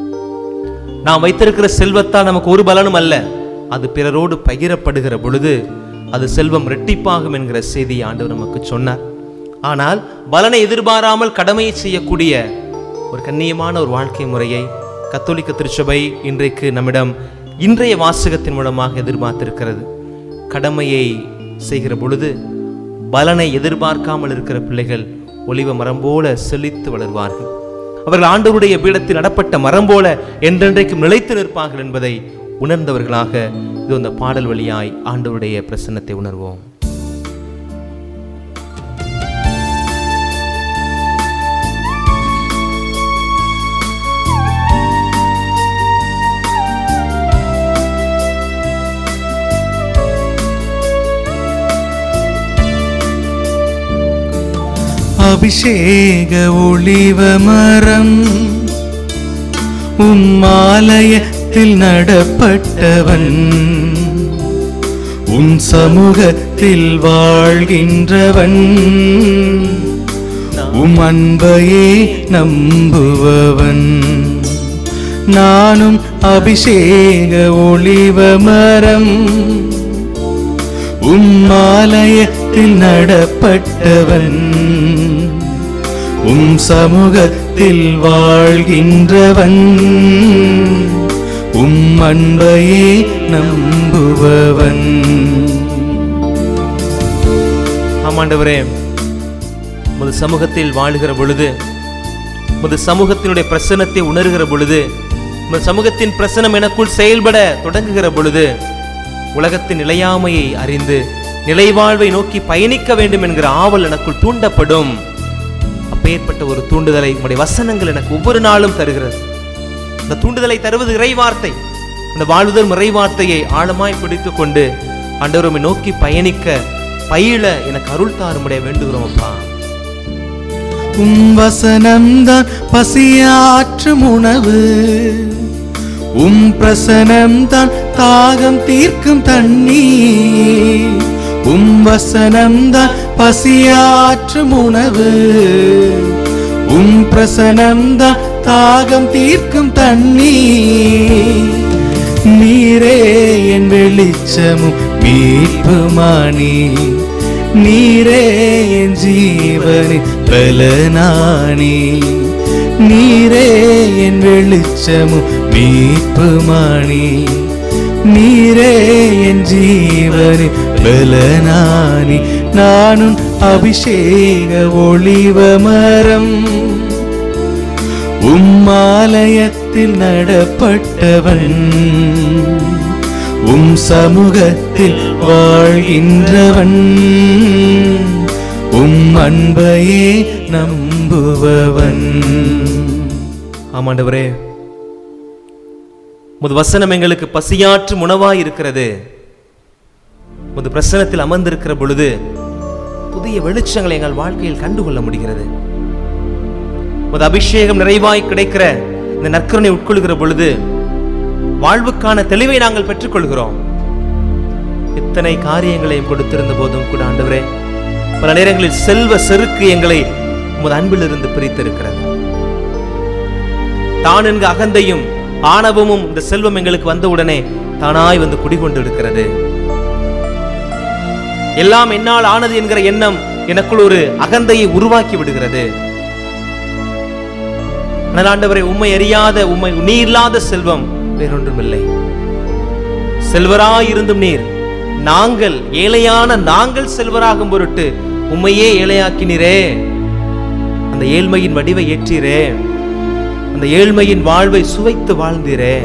நாம் வைத்திருக்கிற செல்வத்தால் நமக்கு ஒரு பலனும் அல்ல, அது பிறரோடு பகிரப்படுகிற பொழுது அது செல்வம் இரட்டிப்பாகும் என்கிற செய்தி ஆண்டவர் நமக்கு சொன்னார். ஆனால் பலனை எதிர்பாராமல் கடமையை செய்யக்கூடிய ஒரு கண்ணியமான ஒரு வாழ்க்கை முறையை கத்தோலிக்க திருச்சபை இன்றைக்கு நம்மிடம் இன்றைய வாசகத்தின் மூலமாக எதிர்பார்த்திருக்கிறது. கடமையை செய்கிற பொழுது பலனை எதிர்பார்க்காமல் இருக்கிற பிள்ளைகள் ஒலிவ மரம் போல செழித்து வளர்வார்கள். அவர்கள் ஆண்டவருடைய பீடத்தில் நடப்பட்ட மரம் போல என்றென்றைக்கும் நிலைத்து நிற்பார்கள் என்பதை உணர்ந்தவர்களாக இது அந்த பாடல் வழியாய் ஆண்டவருடைய பிரசன்னத்தை உணர்வோம். அபிஷேக ஒளிவ மரம் உம்மாலயத்தில் நடப்பட்டவன், உன் சமூகத்தில் வாழ்கின்றவன், உம் அன்பையே நம்புபவன். நானும் அபிஷேக ஒளிவ மரம் உம்மாலயத்தில் நடப்பட்டவன், உம் சமூகத்தில் வாழ்கின்றவன், உம் அன்பையே நம்புபவன். ஆமாண்டவரே, உமது சமூகத்தில் வாழ்கிற பொழுது, உமது சமூகத்தினுடைய பிரசன்னத்தை உணர்கிற பொழுது, உமது சமூகத்தின் பிரசன்னம் எனக்குள் செயல்பட தொடங்குகிற பொழுது உலகத்தின் நிலையாமையை அறிந்து நிலைவாழ்வை நோக்கி பயணிக்க வேண்டும் என்கிற ஆவல் எனக்குள் தூண்டப்படும். அப்பேற்பட்ட ஒரு தூண்டுதலை உம்முடைய வசனங்கள் எனக்கு ஒவ்வொரு நாளும் தருகிறது. இந்த தூண்டுதலை தருவது இறைவார்த்தை. அந்த வாழ்வுதல் இறைவார்த்தையை ஆழமாய் பிடித்துக் கொண்டு ஆண்டவரை நோக்கி பயணிக்க பயில எனக்கு அருள் தாரும்படியா வேண்டுகிறோம் அப்பா. உம் வசனம்தான் பசியாற்றும் உணவு, உம் பிரசனம்தான் தாகம் தீர்க்கும் தண்ணீர். உம் வசனம்தான் பசியாற்றும் உணவு, உம் பிரசனம்தான் தாகம் தீர்க்கும் தண்ணீர். நீரே என் வெளிச்சமும் மீட்புமானி, நீரே என் ஜீவனின் பலனானி. நீரே என் வெளிச்சமும் மீட்புமானி, நீரே என் ஜீவனே பலனானி, நானும் அபிஷேக ஒளிவ மரம், உம்மாலயத்தில் நடப்பட்டவன், உம் சமூகத்தில் வாழ்கின்றவன், உம் அன்பையே நம்புபவன். ஆமாண்டவரே, உமது வசனம் எங்களுக்கு பசியாற்றும் உணவாய் இருக்கிறது. உமது பிரசன்னத்தில் அமர்ந்திருக்கிற பொழுது புதிய வெளிச்சங்களை எங்கள் வாழ்க்கையில் கண்டுகொள்ள முடிகிறது. உமது அபிஷேகம் நிறைவாய் கிடைக்கிற இந்த நற்கருணை உட்கொள்கிற பொழுது வாழ்வுக்கான தெளிவை நாங்கள் பெற்றுக்கொள்கிறோம். இத்தனை காரியங்களையும் கொடுத்திருந்த போதும் கூட ஆண்டவரே, பல நேரங்களில் செல்வ செருக்கு எங்களை உமது அன்பிலிருந்து பிரித்திருக்கிறது. தான் என்க அகந்தையும் ஆணவமும் இந்த செல்வம் எங்களுக்கு வந்தவுடனே தானாய் வந்து குடிகொண்டு இருக்கிறது. எல்லாம் என்னால் ஆனது என்கிற எண்ணம் எனக்குள் ஒரு அகந்தையை உருவாக்கி விடுகிறது. ஆனால் ஆண்டவரே, உம்மை அறியாத, உம்மை நீ இல்லாத செல்வம் வேறொன்றும் இல்லை. செல்வராய் இருந்தும் நீர் நாங்கள் ஏழையான நாங்கள் செல்வராகும் பொருட்டு உம்மையே ஏழையாக்கினீரே. அந்த ஏழ்மையின் வடிவை ஏற்றீரே, அந்த ஏழ்மையின் வாழ்வை சுவைத்து வாழ்ந்தீரே.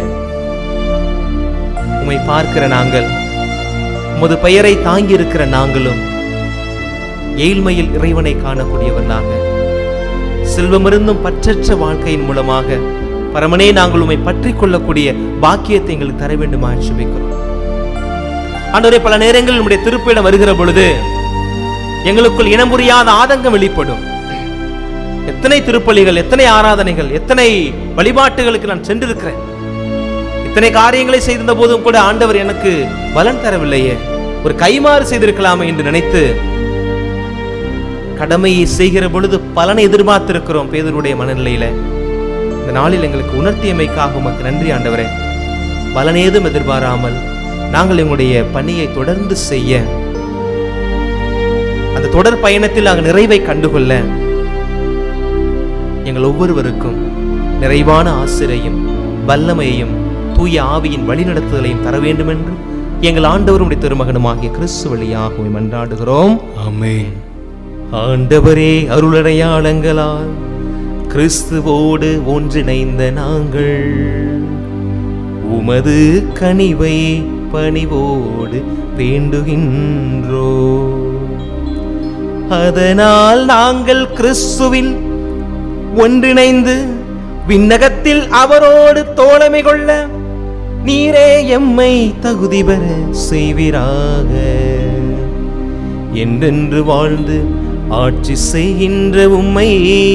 உம்மை பார்க்கிற நாங்கள், உமது பெயரை தாங்கி இருக்கிற நாங்களும் ஏழ்மையில் இறைவனை காணக்கூடியவர்களாக, செல்வமிருந்தும் பற்றற்ற வாழ்க்கையின் மூலமாக பரமனே நாங்கள் உம்மை பற்றி கொள்ளக்கூடிய பாக்கியத்தை எங்களுக்கு தர வேண்டுமா ஜெபிக்கிறோம். ஆண்டவரே, பல நேரங்களில் நம்முடைய திருப்பிடம் வருகிற பொழுது எங்களுக்குள் இனம் புரியாத ஆதங்கம் வெளிப்படும். எத்தனை திருப்பலிகள், எத்தனை ஆராதனைகள், எத்தனை வழிபாட்டுகளுக்கு நான் சென்றிருக்கிறேன். இத்தனை காரியங்களை செய்திருந்த போதும் கூட ஆண்டவர் எனக்கு பலன் தரவில்லையே, ஒரு கைமாறு செய்திருக்கலாமே என்று நினைத்து கடமையை செய்கிற பொழுது பலனை எதிர்பார்த்திருக்கிறோம். பேதுருடைய மனநிலையில இந்த நாளில் எங்களுக்கு உணர்த்தியமைக்காக உமக்கு நன்றி ஆண்டவரே. பலனேதும் எதிர்பாராமல் நாங்கள் எங்களுடைய பணியை தொடர்ந்து செய்ய, அந்த தொடர் பயணத்தில் நாங்கள் நிறைவை கண்டுகொள்ள எங்கள் ஒவ்வொருவருக்கும் நிறைவான ஆசிரியையும் வல்லமையையும் தூய ஆவியின் வழிநடத்துதலையும் தர வேண்டும் என்று எங்கள் ஆண்டவருடைய திருமகனுமாகிய கிறிஸ்து வழியாக மன்றாடுகிறோம். ஆமென். ஆண்டவரே, அருளடையாளங்களால் கிறிஸ்துவோடு ஒன்றிணைந்த நாங்கள் உமது கனிவை பணிவோடு வேண்டுகின்றோ. அதனால் நாங்கள் கிறிஸ்துவில் ஒன்றிணைந்து விண்ணகத்தில் அவரோடு தோழமை கொள்ள நீரே எம்மை தகுதி பெற செய்வீராக. என்றென்று வாழ்ந்து ஆட்சி செய்கின்ற உம்மை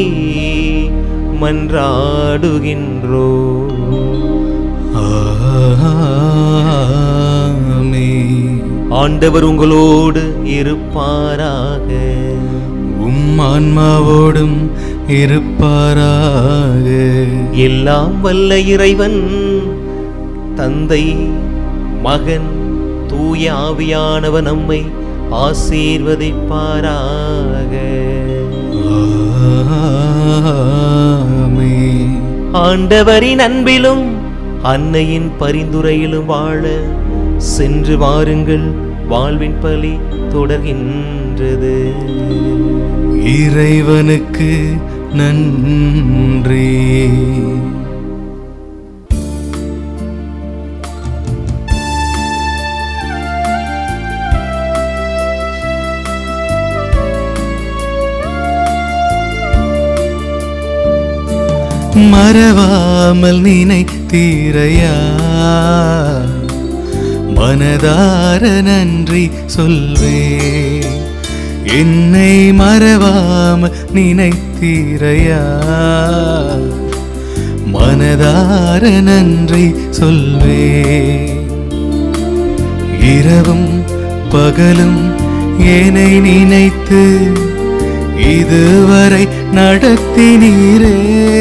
மன்றாடுகின்றோ. ஆண்டவர் உங்களோடு இருப்பாராக. உம் ஆன்மாவோடும் இருப்பாராக. எல்லாம் வல்ல இறைவன் தந்தை, மகன், தூய ஆவியானவர் நம்மை ஆசீர்வதிப்பாராக. ஆமென். ஆண்டவரின் அன்பிலும் அன்னையின் பரிந்துரையிலும் வாழ சென்று வாருங்கள், வாழ்வின் பலி தொடர்கின்றது. இறைவனுக்கு நன்றி. மறவாமல் நினைத்தீரையா, மனதார நன்றி சொல்வே. என்னை மறவாமல் நினைத்தீரையா, மனதார நன்றி சொல்வே. இரவும் பகலும் என்னை நினைத்து இதுவரை நடத்தினீரே.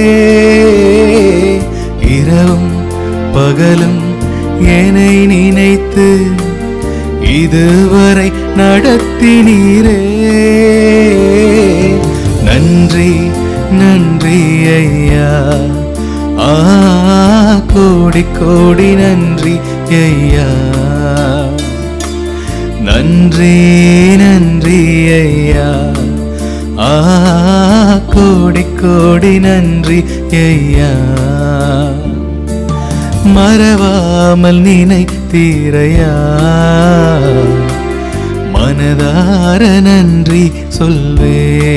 இரவும் பகலும் என்னை நினைத்து இதுவரை நடத்தினீரே. நன்றி நன்றி ஐயா. ஆ கோடி கோடி நன்றி ஐயா. நன்றி நன்றி ஐயா. ஆ கோடி கோடி நன்றி ஐயா. மறவாமல் நினைத்தீரையா, மனதார நன்றி சொல்வே.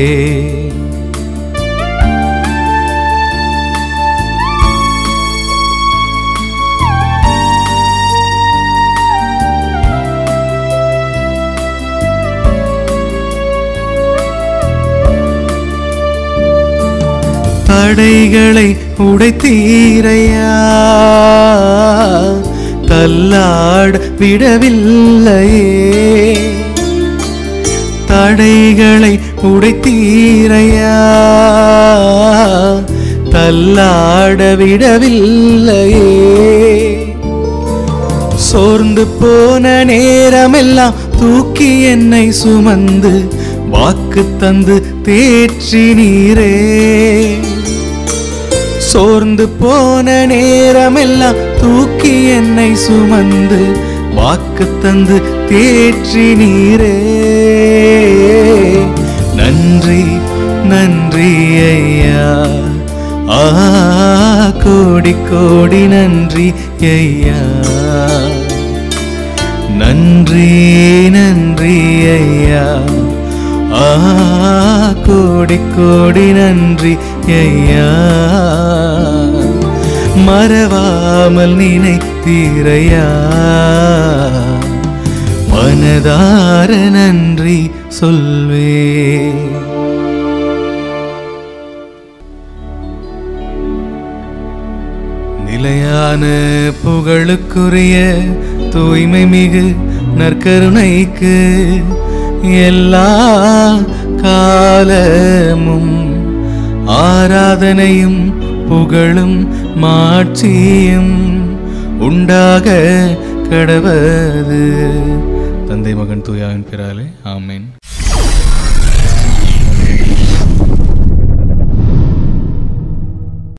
தடைகளை உடைத்தீரையா, தள்ளாட விடவில்லையே. தடைகளை உடைத்தீரையா, தள்ளாட விடவில்லையே. சோர்ந்து போன நேரமெல்லாம் தூக்கி என்னை சுமந்து வாக்கு தந்து தேற்றினீரே. சோர்ந்து போன நேரமெல்லாம் தூக்கி என்னை சுமந்து வாக்கு தந்து தேற்றினீரே. நன்றி நன்றி ஐயா. ஆ கோடி கோடி நன்றி ஐயா. நன்றி நன்றி ஐயா. ஆ கோடி கோடி நன்றி ஐயா. மறவாமல் நினைத்தீரையா, மனதார நன்றி சொல்வே. நிலையான புகழுக்குரிய தூய்மை மிகு நற்கருணைக்கு எல்லா காலமும் ஆராதனையும் புகழும் மாட்சியும் உண்டாக கடவது. தந்தை மகன் தூயாவின் பிறாலே ஆமென்.